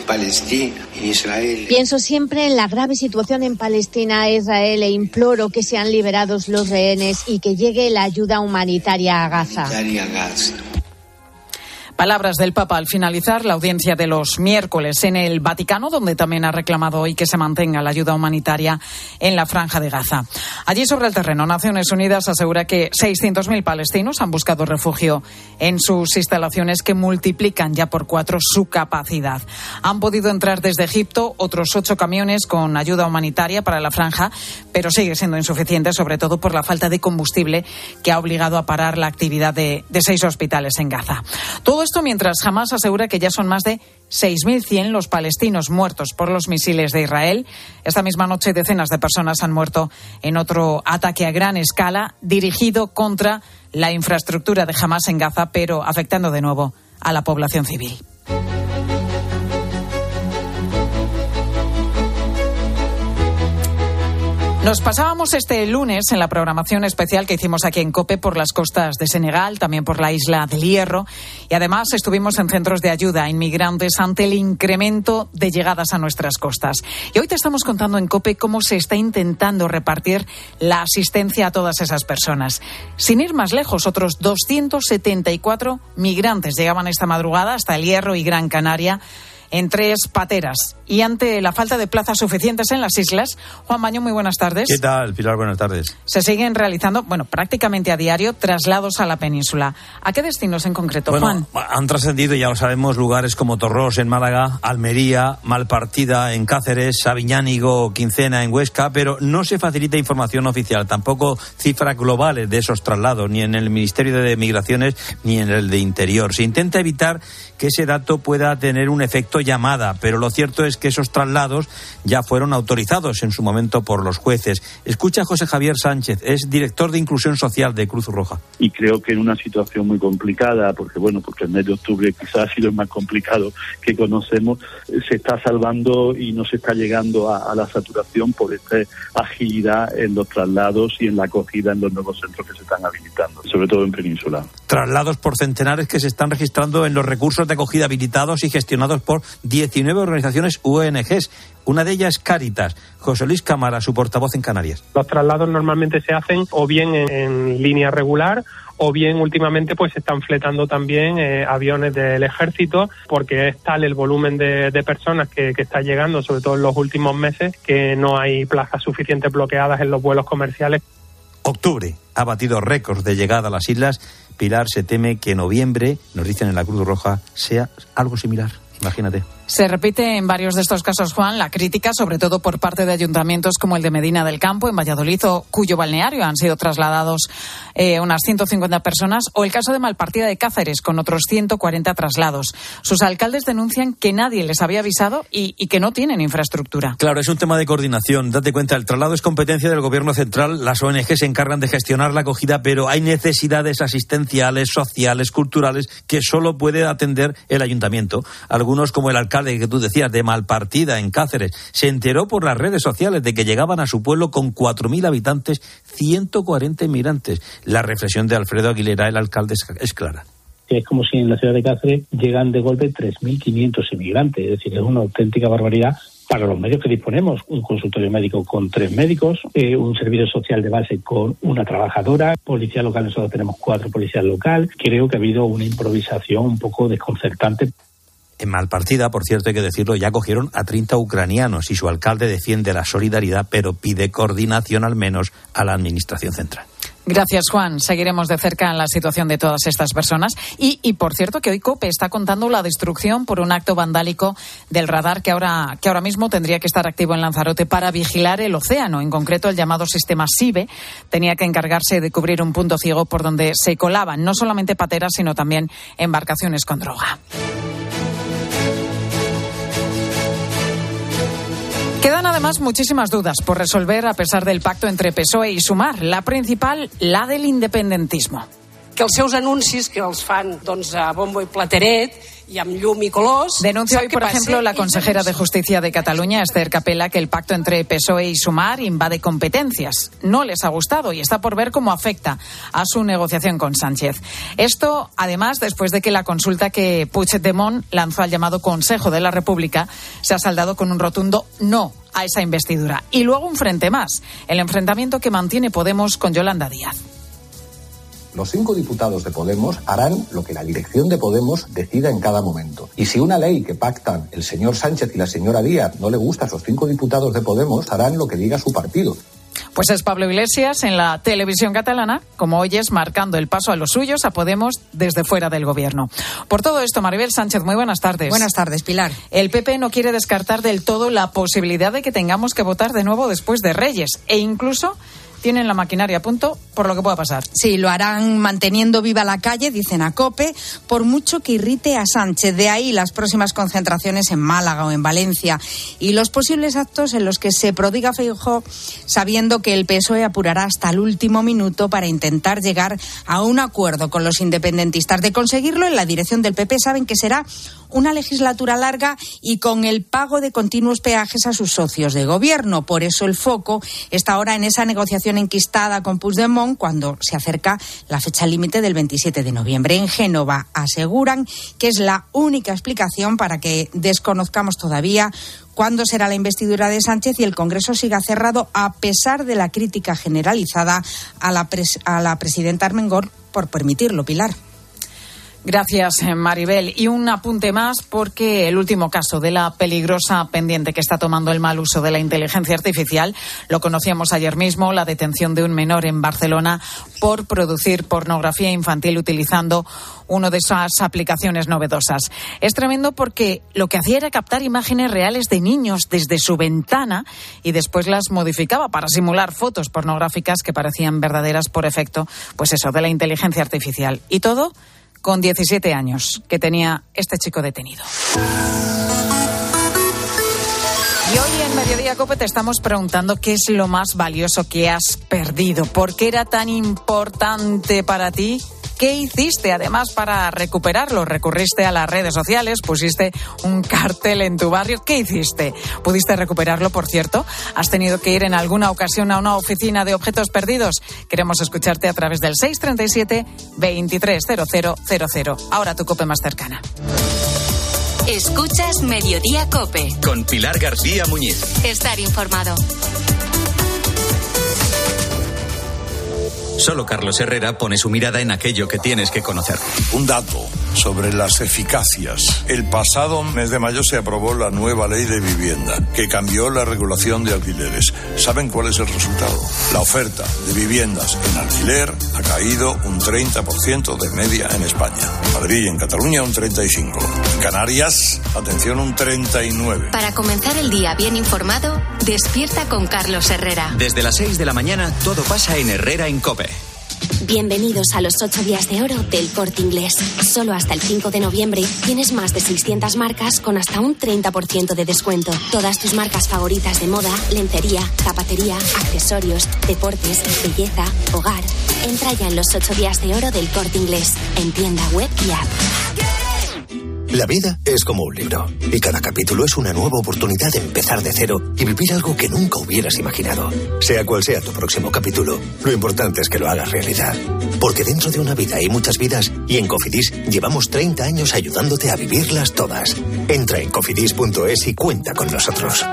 en Palestina e Israel e imploro que sean liberados los rehenes y que llegue la ayuda humanitaria a Gaza. Palabras del Papa al finalizar la audiencia de los miércoles en el Vaticano, donde también ha reclamado hoy que se mantenga la ayuda humanitaria en la Franja de Gaza. Allí sobre el terreno, Naciones Unidas asegura que 600.000 palestinos han buscado refugio en sus instalaciones, que multiplican ya por 4 su capacidad. Han podido entrar desde Egipto otros 8 camiones con ayuda humanitaria para la franja, pero sigue siendo insuficiente, sobre todo por la falta de combustible que ha obligado a parar la actividad de 6 hospitales en Gaza. Todo esto mientras Hamás asegura que ya son más de 6.100 los palestinos muertos por los misiles de Israel. Esta misma noche decenas de personas han muerto en otro ataque a gran escala dirigido contra la infraestructura de Hamás en Gaza, pero afectando de nuevo a la población civil. Nos pasábamos este lunes en la programación especial que hicimos aquí en COPE por las costas de Senegal, también por la isla del Hierro, y además estuvimos en centros de ayuda a inmigrantes ante el incremento de llegadas a nuestras costas. Y hoy te estamos contando en COPE cómo se está intentando repartir la asistencia a todas esas personas. Sin ir más lejos, otros 274 migrantes llegaban esta madrugada hasta el Hierro y Gran Canaria en 3 pateras. Y ante la falta de plazas suficientes en las islas, Juan Baño, muy buenas tardes. ¿Qué tal, Pilar? Buenas tardes. Se siguen realizando, prácticamente a diario, traslados a la península. ¿A qué destinos en concreto, Juan? Han trascendido, ya lo sabemos, lugares como Torrós en Málaga, Almería, Malpartida en Cáceres, Sabiñánigo, Quincena en Huesca, pero no se facilita información oficial, tampoco cifras globales de esos traslados, ni en el Ministerio de Migraciones ni en el de Interior. Se intenta evitar que ese dato pueda tener un efecto llamada, pero lo cierto es que esos traslados ya fueron autorizados en su momento por los jueces. Escucha a José Javier Sánchez, es director de Inclusión Social de Cruz Roja. Y creo que en una situación muy complicada, porque el mes de octubre quizás ha sido el más complicado que conocemos, se está salvando y no se está llegando a la saturación por esta agilidad en los traslados y en la acogida en los nuevos centros que se están habilitando, sobre todo en Península. Traslados por centenares que se están registrando en los recursos de acogida habilitados y gestionados por 19 organizaciones ONGs. Una de ellas, Cáritas. José Luis Cámara, su portavoz en Canarias. Los traslados normalmente se hacen o bien en línea regular o bien últimamente se están fletando también aviones del ejército, porque es tal el volumen de personas que está llegando, sobre todo en los últimos meses, que no hay plazas suficientes bloqueadas en los vuelos comerciales. Octubre ha batido récords de llegada a las islas. Pilar, se teme que noviembre, nos dicen en la Cruz Roja, sea algo similar. Imagínate. Se repite en varios de estos casos, Juan, la crítica, sobre todo por parte de ayuntamientos como el de Medina del Campo, en Valladolid, o cuyo balneario han sido trasladados unas 150 personas, o el caso de Malpartida de Cáceres, con otros 140 traslados. Sus alcaldes denuncian que nadie les había avisado y que no tienen infraestructura. Claro, es un tema de coordinación. Date cuenta, el traslado es competencia del Gobierno central, las ONG se encargan de gestionar la acogida, pero hay necesidades asistenciales, sociales, culturales, que solo puede atender el ayuntamiento. Algunos, como el alcalde que tú decías, de Malpartida, en Cáceres, se enteró por las redes sociales de que llegaban a su pueblo con 4.000 habitantes, 140 inmigrantes. La reflexión de Alfredo Aguilera, el alcalde, es clara. Es como si en la ciudad de Cáceres llegan de golpe 3.500 inmigrantes, es decir, es una auténtica barbaridad para los medios que disponemos. Un consultorio médico con 3 médicos, un servicio social de base con una trabajadora, policía local, nosotros tenemos 4 policías local. Creo que ha habido una improvisación un poco desconcertante. En Malpartida, por cierto, hay que decirlo, ya cogieron a 30 ucranianos y su alcalde defiende la solidaridad, pero pide coordinación al menos a la administración central. Gracias, Juan. Seguiremos de cerca la situación de todas estas personas. Y por cierto, que hoy COPE está contando la destrucción por un acto vandálico del radar que ahora mismo tendría que estar activo en Lanzarote para vigilar el océano. En concreto, el llamado sistema SIBE tenía que encargarse de cubrir un punto ciego por donde se colaban no solamente pateras, sino también embarcaciones con droga. Quedan además muchísimas dudas por resolver a pesar del pacto entre PSOE y Sumar. La principal, la del independentismo. Que els seus anuncis, que els fan a bombo i plateret i amb llum i colors... Denuncia hoy, por ejemplo, la consejera de Justicia de Cataluña, Esther Capella, que el pacto entre PSOE y Sumar invade competencias. No les ha gustado y está por ver cómo afecta a su negociación con Sánchez. Esto, además, después de que la consulta que Puigdemont lanzó al llamado Consejo de la República se ha saldado con un rotundo no a esa investidura. Y luego un frente más, el enfrentamiento que mantiene Podemos con Yolanda Díaz. Los 5 diputados de Podemos harán lo que la dirección de Podemos decida en cada momento. Y si una ley que pactan el señor Sánchez y la señora Díaz no le gusta a esos 5 diputados de Podemos, harán lo que diga su partido. Pues es Pablo Iglesias en la televisión catalana, como oyes, marcando el paso a los suyos, a Podemos, desde fuera del gobierno. Por todo esto, Maribel Sánchez, muy buenas tardes. Buenas tardes, Pilar. El PP no quiere descartar del todo la posibilidad de que tengamos que votar de nuevo después de Reyes, e incluso tienen la maquinaria a punto por lo que pueda pasar. Sí, lo harán manteniendo viva la calle, dicen a COPE, por mucho que irrite a Sánchez. De ahí las próximas concentraciones en Málaga o en Valencia y los posibles actos en los que se prodiga Feijóo, sabiendo que el PSOE apurará hasta el último minuto para intentar llegar a un acuerdo con los independentistas. De conseguirlo, en la dirección del PP saben que será una legislatura larga y con el pago de continuos peajes a sus socios de gobierno. Por eso el foco está ahora en esa negociación enquistada con Puigdemont cuando se acerca la fecha límite del 27 de noviembre. En Génova aseguran que es la única explicación para que desconozcamos todavía cuándo será la investidura de Sánchez y el Congreso siga cerrado a pesar de la crítica generalizada a la presidenta Armengol por permitirlo, Pilar. Gracias, Maribel. Y un apunte más, porque el último caso de la peligrosa pendiente que está tomando el mal uso de la inteligencia artificial lo conocíamos ayer mismo, la detención de un menor en Barcelona por producir pornografía infantil utilizando una de esas aplicaciones novedosas. Es tremendo porque lo que hacía era captar imágenes reales de niños desde su ventana y después las modificaba para simular fotos pornográficas que parecían verdaderas por efecto, pues eso, de la inteligencia artificial. Y todo con 17 años, que tenía este chico detenido. Y hoy en Mediodía COPE te estamos preguntando qué es lo más valioso que has perdido, por qué era tan importante para ti. ¿Qué hiciste además para recuperarlo? ¿Recurriste a las redes sociales? ¿Pusiste un cartel en tu barrio? ¿Qué hiciste? ¿Pudiste recuperarlo, por cierto? ¿Has tenido que ir en alguna ocasión a una oficina de objetos perdidos? Queremos escucharte a través del 637-230000. Ahora tu COPE más cercana. Escuchas Mediodía COPE. Con Pilar García Muñiz. Estar informado. Solo Carlos Herrera pone su mirada en aquello que tienes que conocer. Un dato sobre las eficacias. El pasado mes de mayo se aprobó la nueva ley de vivienda, que cambió la regulación de alquileres. ¿Saben cuál es el resultado? La oferta de viviendas en alquiler ha caído un 30% de media en España. En Madrid y en Cataluña un 35%. En Canarias, atención, un 39%. Para comenzar el día bien informado, despierta con Carlos Herrera. Desde las 6 de la mañana, todo pasa en Herrera en COPE. Bienvenidos a los 8 días de oro del Corte Inglés. Solo hasta el 5 de noviembre tienes más de 600 marcas con hasta un 30% de descuento. Todas tus marcas favoritas de moda, lencería, zapatería, accesorios, deportes, belleza, hogar. Entra ya en los 8 días de oro del Corte Inglés, en tienda web y app. La vida es como un libro, y cada capítulo es una nueva oportunidad de empezar de cero y vivir algo que nunca hubieras imaginado. Sea cual sea tu próximo capítulo, lo importante es que lo hagas realidad. Porque dentro de una vida hay muchas vidas, y en Cofidis llevamos 30 años ayudándote a vivirlas todas. Entra en cofidis.es y cuenta con nosotros.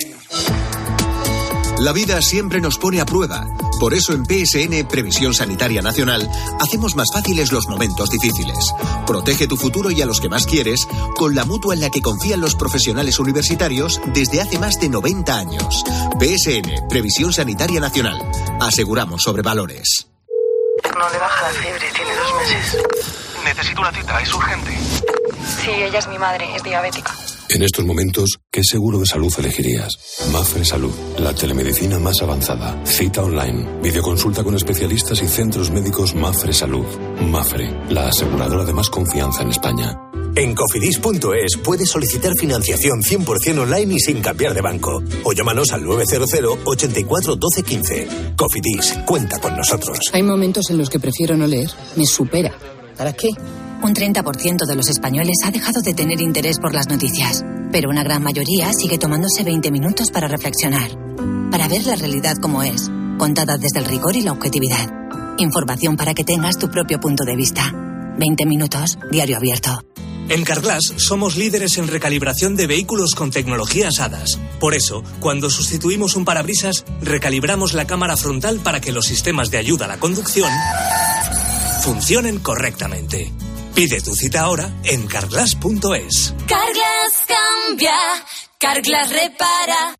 La vida siempre nos pone a prueba. Por eso en PSN, Previsión Sanitaria Nacional, hacemos más fáciles los momentos difíciles. Protege tu futuro y a los que más quieres con la mutua en la que confían los profesionales universitarios desde hace más de 90 años. PSN, Previsión Sanitaria Nacional. Aseguramos sobre valores. No le baja la fiebre, tiene 2 meses. Necesito una cita, es urgente. Sí, ella es mi madre, es diabética. En estos momentos, ¿qué seguro de salud elegirías? Mafre Salud, la telemedicina más avanzada. Cita online, videoconsulta con especialistas y centros médicos Mafre Salud. Mafre, la aseguradora de más confianza en España. En cofidis.es puedes solicitar financiación 100% online y sin cambiar de banco. O llámanos al 900 84 12 15. Cofidis, cuenta con nosotros. Hay momentos en los que prefiero no leer. Me supera. ¿Para qué? Un 30% de los españoles ha dejado de tener interés por las noticias, pero una gran mayoría sigue tomándose 20 minutos para reflexionar, para ver la realidad como es, contada desde el rigor y la objetividad. Información para que tengas tu propio punto de vista. 20 minutos, diario abierto. En Carglass somos líderes en recalibración de vehículos con tecnologías HADAS. Por eso, cuando sustituimos un parabrisas, recalibramos la cámara frontal para que los sistemas de ayuda a la conducción funcionen correctamente. Pide tu cita ahora en carglass.es. Carglass cambia, Carglass repara.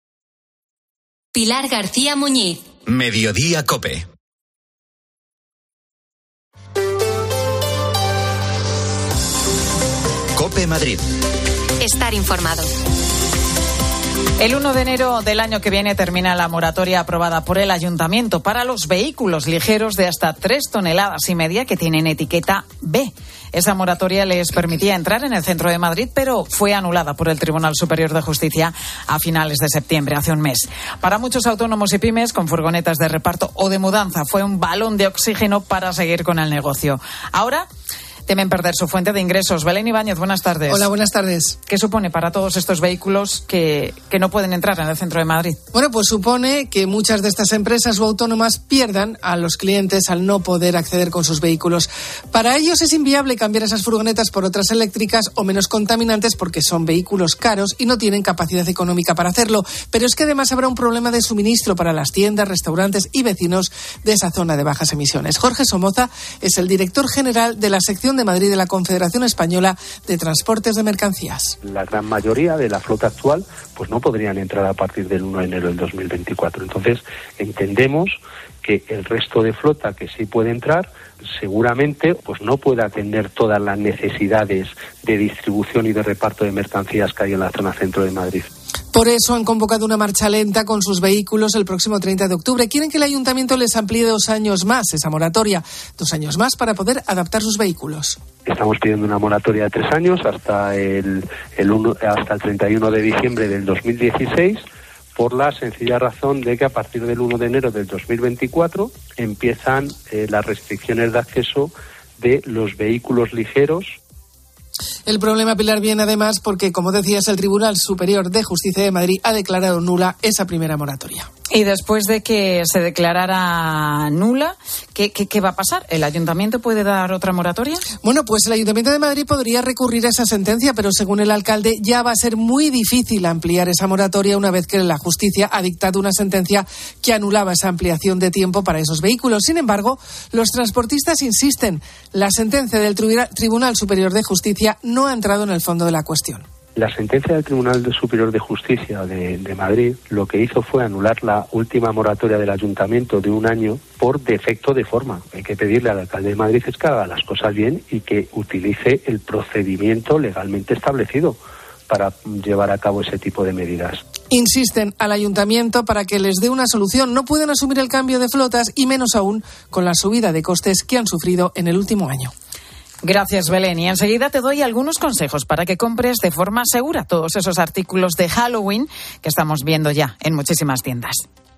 Pilar García Muñiz. Mediodía COPE. COPE Madrid. Estar informado. El 1 de enero del año que viene termina la moratoria aprobada por el Ayuntamiento para los vehículos ligeros de hasta 3,5 toneladas que tienen etiqueta B. Esa moratoria les permitía entrar en el centro de Madrid, pero fue anulada por el Tribunal Superior de Justicia a finales de septiembre, hace un mes. Para muchos autónomos y pymes con furgonetas de reparto o de mudanza fue un balón de oxígeno para seguir con el negocio. Ahora temen perder su fuente de ingresos. Belén Ibáñez, buenas tardes. Hola, buenas tardes. ¿Qué supone para todos estos vehículos que no pueden entrar en el centro de Madrid? Bueno, pues supone que muchas de estas empresas o autónomas pierdan a los clientes al no poder acceder con sus vehículos. Para ellos es inviable cambiar esas furgonetas por otras eléctricas o menos contaminantes porque son vehículos caros y no tienen capacidad económica para hacerlo. Pero es que además habrá un problema de suministro para las tiendas, restaurantes y vecinos de esa zona de bajas emisiones. Jorge Somoza es el director general de la sección de Madrid de la Confederación Española de Transportes de Mercancías. La gran mayoría de la flota actual pues no podrían entrar a partir del 1 de enero del 2024. Entonces, entendemos que el resto de flota que sí puede entrar seguramente pues no puede atender todas las necesidades de distribución y de reparto de mercancías que hay en la zona centro de Madrid. Por eso han convocado una marcha lenta con sus vehículos el próximo 30 de octubre. Quieren que el Ayuntamiento les amplíe 2 años más esa moratoria, 2 años más para poder adaptar sus vehículos. Estamos pidiendo una moratoria de 3 años hasta el 31 de diciembre del 2016, por la sencilla razón de que a partir del 1 de enero del 2024 empiezan las restricciones de acceso de los vehículos ligeros. El problema, Pilar, viene además porque, como decías, el Tribunal Superior de Justicia de Madrid ha declarado nula esa primera moratoria. Y después de que se declarara nula, ¿qué va a pasar? ¿El Ayuntamiento puede dar otra moratoria? Bueno, pues el Ayuntamiento de Madrid podría recurrir a esa sentencia, pero según el alcalde ya va a ser muy difícil ampliar esa moratoria una vez que la justicia ha dictado una sentencia que anulaba esa ampliación de tiempo para esos vehículos. Sin embargo, los transportistas insisten. La sentencia del Tribunal Superior de Justicia no ha entrado en el fondo de la cuestión. La sentencia del Tribunal Superior de Justicia de Madrid lo que hizo fue anular la última moratoria del Ayuntamiento de 1 año por defecto de forma. Hay que pedirle al alcalde de Madrid que haga las cosas bien y que utilice el procedimiento legalmente establecido para llevar a cabo ese tipo de medidas. Insisten al Ayuntamiento para que les dé una solución. No pueden asumir el cambio de flotas y menos aún con la subida de costes que han sufrido en el último año. Gracias, Belén. Y enseguida te doy algunos consejos para que compres de forma segura todos esos artículos de Halloween que estamos viendo ya en muchísimas tiendas.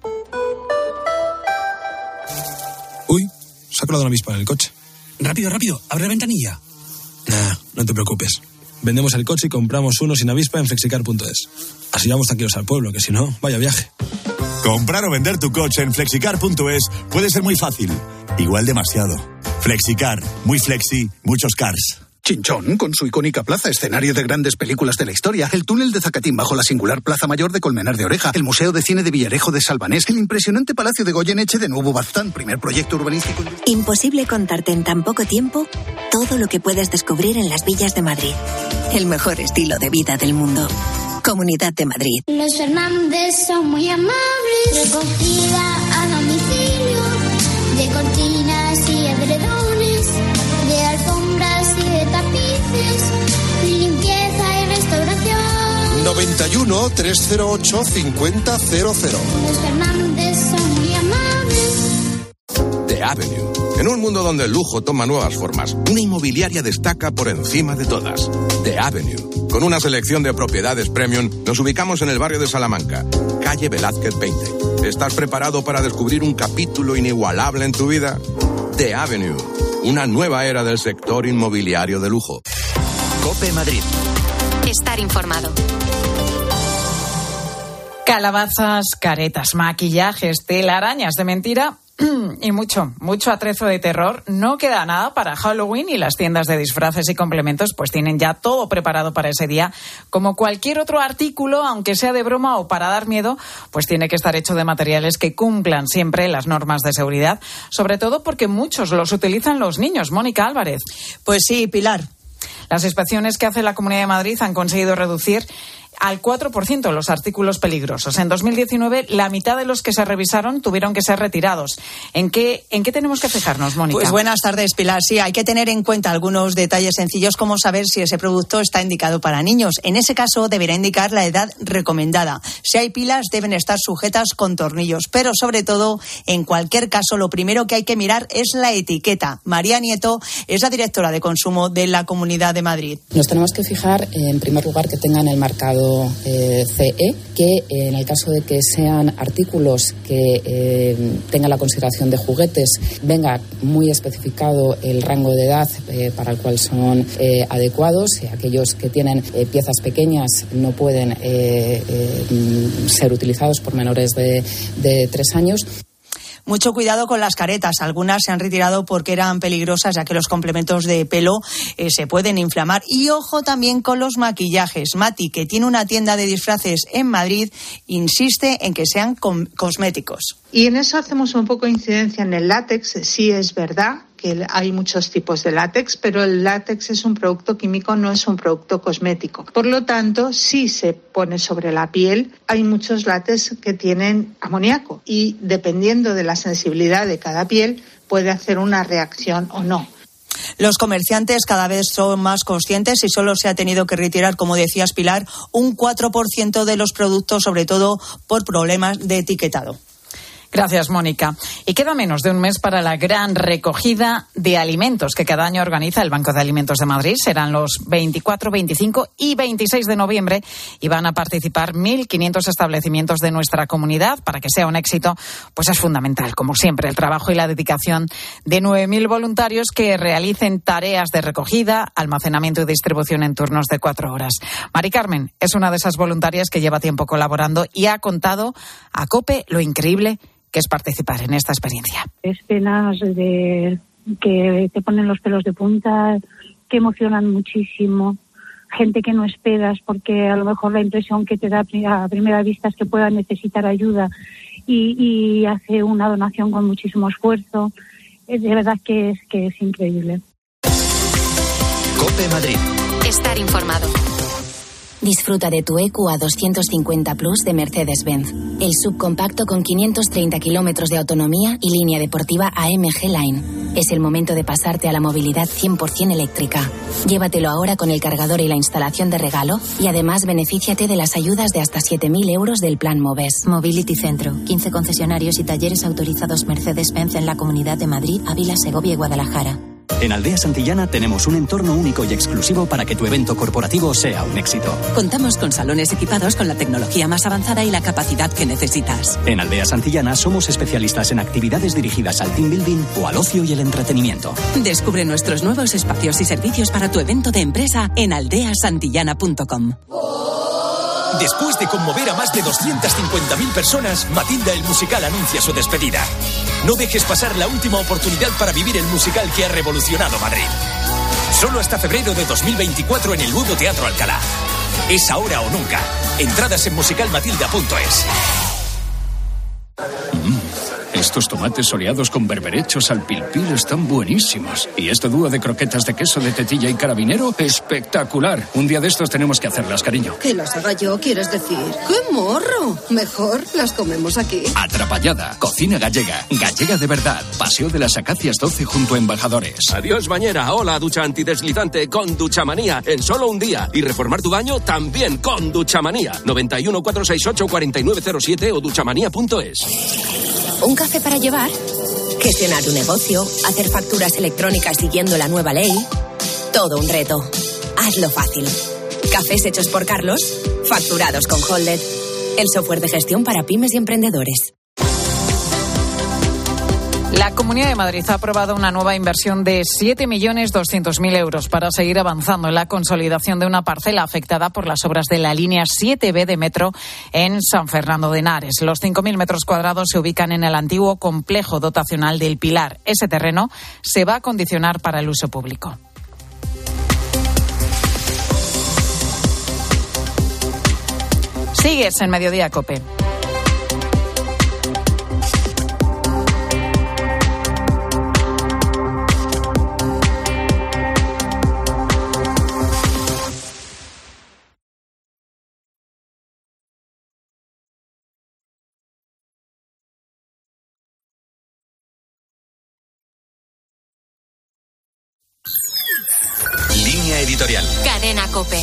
Uy, se ha colado una avispa en el coche. Rápido, abre la ventanilla. Nah, no te preocupes. Vendemos el coche y compramos uno sin avispa en flexicar.es. Así vamos tranquilos al pueblo, que si no, vaya viaje. Comprar o vender tu coche en flexicar.es puede ser muy fácil. Igual demasiado. Flexicar. Muy flexi, muchos cars. Chinchón, con su icónica plaza, escenario de grandes películas de la historia, el túnel de Zacatín bajo la singular Plaza Mayor de Colmenar de Oreja, el Museo de Cine de Villarejo de Salvanés, el impresionante Palacio de Goyeneche de Nuevo Baztán, primer proyecto urbanístico. Imposible contarte en tan poco tiempo todo lo que puedes descubrir en las villas de Madrid. El mejor estilo de vida del mundo. Comunidad de Madrid. Los Fernández son muy amables. Recogida a domicilio de cortinas y edredones, de alfombras y de tapices, limpieza y restauración. 91 308 5000. Los Fernández son muy amables. The Avenue. En un mundo donde el lujo toma nuevas formas, una inmobiliaria destaca por encima de todas. The Avenue. Con una selección de propiedades premium, nos ubicamos en el barrio de Salamanca, calle Velázquez 20. ¿Estás preparado para descubrir un capítulo inigualable en tu vida? The Avenue. Una nueva era del sector inmobiliario de lujo. COPE Madrid. Estar informado. Calabazas, caretas, maquillajes, telarañas de mentira Y mucho atrezo de terror. No queda nada para Halloween y las tiendas de disfraces y complementos pues tienen ya todo preparado para ese día. Como cualquier otro artículo, aunque sea de broma o para dar miedo, pues tiene que estar hecho de materiales que cumplan siempre las normas de seguridad, sobre todo porque muchos los utilizan los niños. Mónica Álvarez. Pues sí, Pilar. Las inspecciones que hace la Comunidad de Madrid han conseguido reducir al 4% los artículos peligrosos. En 2019, la mitad de los que se revisaron tuvieron que ser retirados. ¿En qué tenemos que fijarnos, Mónica? Pues buenas tardes, Pilar. Sí, hay que tener en cuenta algunos detalles sencillos, como saber si ese producto está indicado para niños. En ese caso, deberá indicar la edad recomendada. Si hay pilas, deben estar sujetas con tornillos. Pero, sobre todo, en cualquier caso, lo primero que hay que mirar es la etiqueta. María Nieto es la directora de consumo de la Comunidad de Madrid. Nos tenemos que fijar, en primer lugar, que tengan el marcado CE, que en el caso de que sean artículos que tengan la consideración de juguetes, venga muy especificado el rango de edad para el cual son adecuados. Aquellos que tienen piezas pequeñas no pueden ser utilizados por menores de 3 años. Mucho cuidado con las caretas. Algunas se han retirado porque eran peligrosas, ya que los complementos de pelo se pueden inflamar. Y ojo también con los maquillajes. Mati, que tiene una tienda de disfraces en Madrid, insiste en que sean cosméticos. Y en eso hacemos un poco de incidencia en el látex. Sí, es verdad que hay muchos tipos de látex, pero el látex es un producto químico, no es un producto cosmético. Por lo tanto, si se pone sobre la piel, hay muchos látex que tienen amoníaco y dependiendo de la sensibilidad de cada piel puede hacer una reacción o no. Los comerciantes cada vez son más conscientes y solo se ha tenido que retirar, como decías, Pilar, un 4% de los productos, sobre todo por problemas de etiquetado. Gracias, Mónica. Y queda menos de un mes para la gran recogida de alimentos que cada año organiza el Banco de Alimentos de Madrid. Serán los 24, 25 y 26 de noviembre y van a participar 1.500 establecimientos de nuestra comunidad. Para que sea un éxito, pues es fundamental, como siempre, el trabajo y la dedicación de 9.000 voluntarios que realicen tareas de recogida, almacenamiento y distribución en turnos de 4 horas. Mari Carmen es una de esas voluntarias que lleva tiempo colaborando y ha contado a COPE lo increíble que es participar en esta experiencia. Escenas que te ponen los pelos de punta, que emocionan muchísimo. Gente que no esperas porque a lo mejor la impresión que te da a primera vista es que pueda necesitar ayuda y hace una donación con muchísimo esfuerzo. De verdad que es increíble. COPE Madrid. Estar informado. Disfruta de tu EQ a 250 Plus de Mercedes-Benz. El subcompacto con 530 kilómetros de autonomía y línea deportiva AMG Line. Es el momento de pasarte a la movilidad 100% eléctrica. Llévatelo ahora con el cargador y la instalación de regalo y además benefíciate de las ayudas de hasta 7.000 euros del Plan Moves. Mobility Centro. 15 concesionarios y talleres autorizados Mercedes-Benz en la Comunidad de Madrid, Ávila, Segovia y Guadalajara. En Aldea Santillana tenemos un entorno único y exclusivo para que tu evento corporativo sea un éxito. Contamos con salones equipados con la tecnología más avanzada y la capacidad que necesitas. En Aldea Santillana somos especialistas en actividades dirigidas al team building o al ocio y el entretenimiento. Descubre nuestros nuevos espacios y servicios para tu evento de empresa en aldeasantillana.com. Después de conmover a más de 250.000 personas, Matilda el musical anuncia su despedida. No dejes pasar la última oportunidad para vivir el musical que ha revolucionado Madrid. Solo hasta febrero de 2024 en el nuevo Teatro Alcalá. Es ahora o nunca. Entradas en musicalmatilda.es. Estos tomates soleados con berberechos al pilpil están buenísimos. Y este dúo de croquetas de queso de tetilla y carabinero, espectacular. Un día de estos tenemos que hacerlas, cariño. Que las haga yo, ¿quieres decir? ¡Qué morro! Mejor las comemos aquí. Atrapallada, cocina gallega, gallega de verdad. Paseo de las Acacias 12 junto a Embajadores. Adiós, bañera. Hola, ducha antideslizante con Duchamanía. En solo un día. Y reformar tu baño también con Duchamanía. 91 468 4907 o duchamanía.es. ¿Un café para llevar? ¿Gestionar un negocio? ¿Hacer facturas electrónicas siguiendo la nueva ley? Todo un reto. Hazlo fácil. Cafés hechos por Carlos, facturados con Holded. El software de gestión para pymes y emprendedores. La Comunidad de Madrid ha aprobado una nueva inversión de 7.200.000 euros para seguir avanzando en la consolidación de una parcela afectada por las obras de la línea 7B de metro en San Fernando de Henares. Los 5.000 metros cuadrados se ubican en el antiguo complejo dotacional del Pilar. Ese terreno se va a acondicionar para el uso público. Sigues en Mediodía COPE. Línea editorial. Cadena COPE.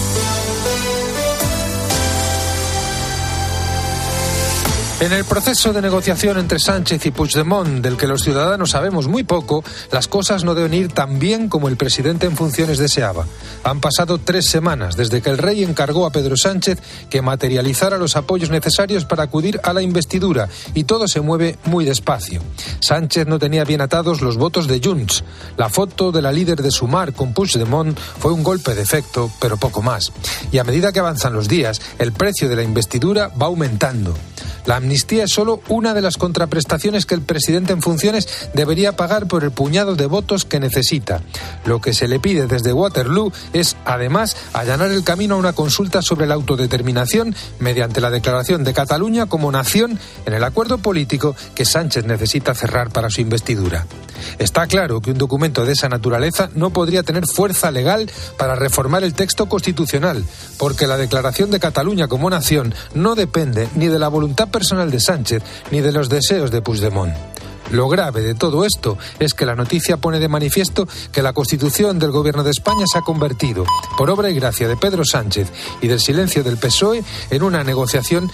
En el proceso de negociación entre Sánchez y Puigdemont, del que los ciudadanos sabemos muy poco, las cosas no deben ir tan bien como el presidente en funciones deseaba. Han pasado 3 semanas desde que el rey encargó a Pedro Sánchez que materializara los apoyos necesarios para acudir a la investidura y todo se mueve muy despacio. Sánchez no tenía bien atados los votos de Junts. La foto de la líder de Sumar con Puigdemont fue un golpe de efecto, pero poco más. Y a medida que avanzan los días, el precio de la investidura va aumentando. La amnistía es solo una de las contraprestaciones que el presidente en funciones debería pagar por el puñado de votos que necesita. Lo que se le pide desde Waterloo es, además, allanar el camino a una consulta sobre la autodeterminación mediante la declaración de Cataluña como nación en el acuerdo político que Sánchez necesita cerrar para su investidura. Está claro que un documento de esa naturaleza no podría tener fuerza legal para reformar el texto constitucional, porque la declaración de Cataluña como nación no depende ni de la voluntad personal de Sánchez ni de los deseos de Puigdemont. Lo grave de todo esto es que la noticia pone de manifiesto que la Constitución del Gobierno de España se ha convertido, por obra y gracia de Pedro Sánchez y del silencio del PSOE, en una negociación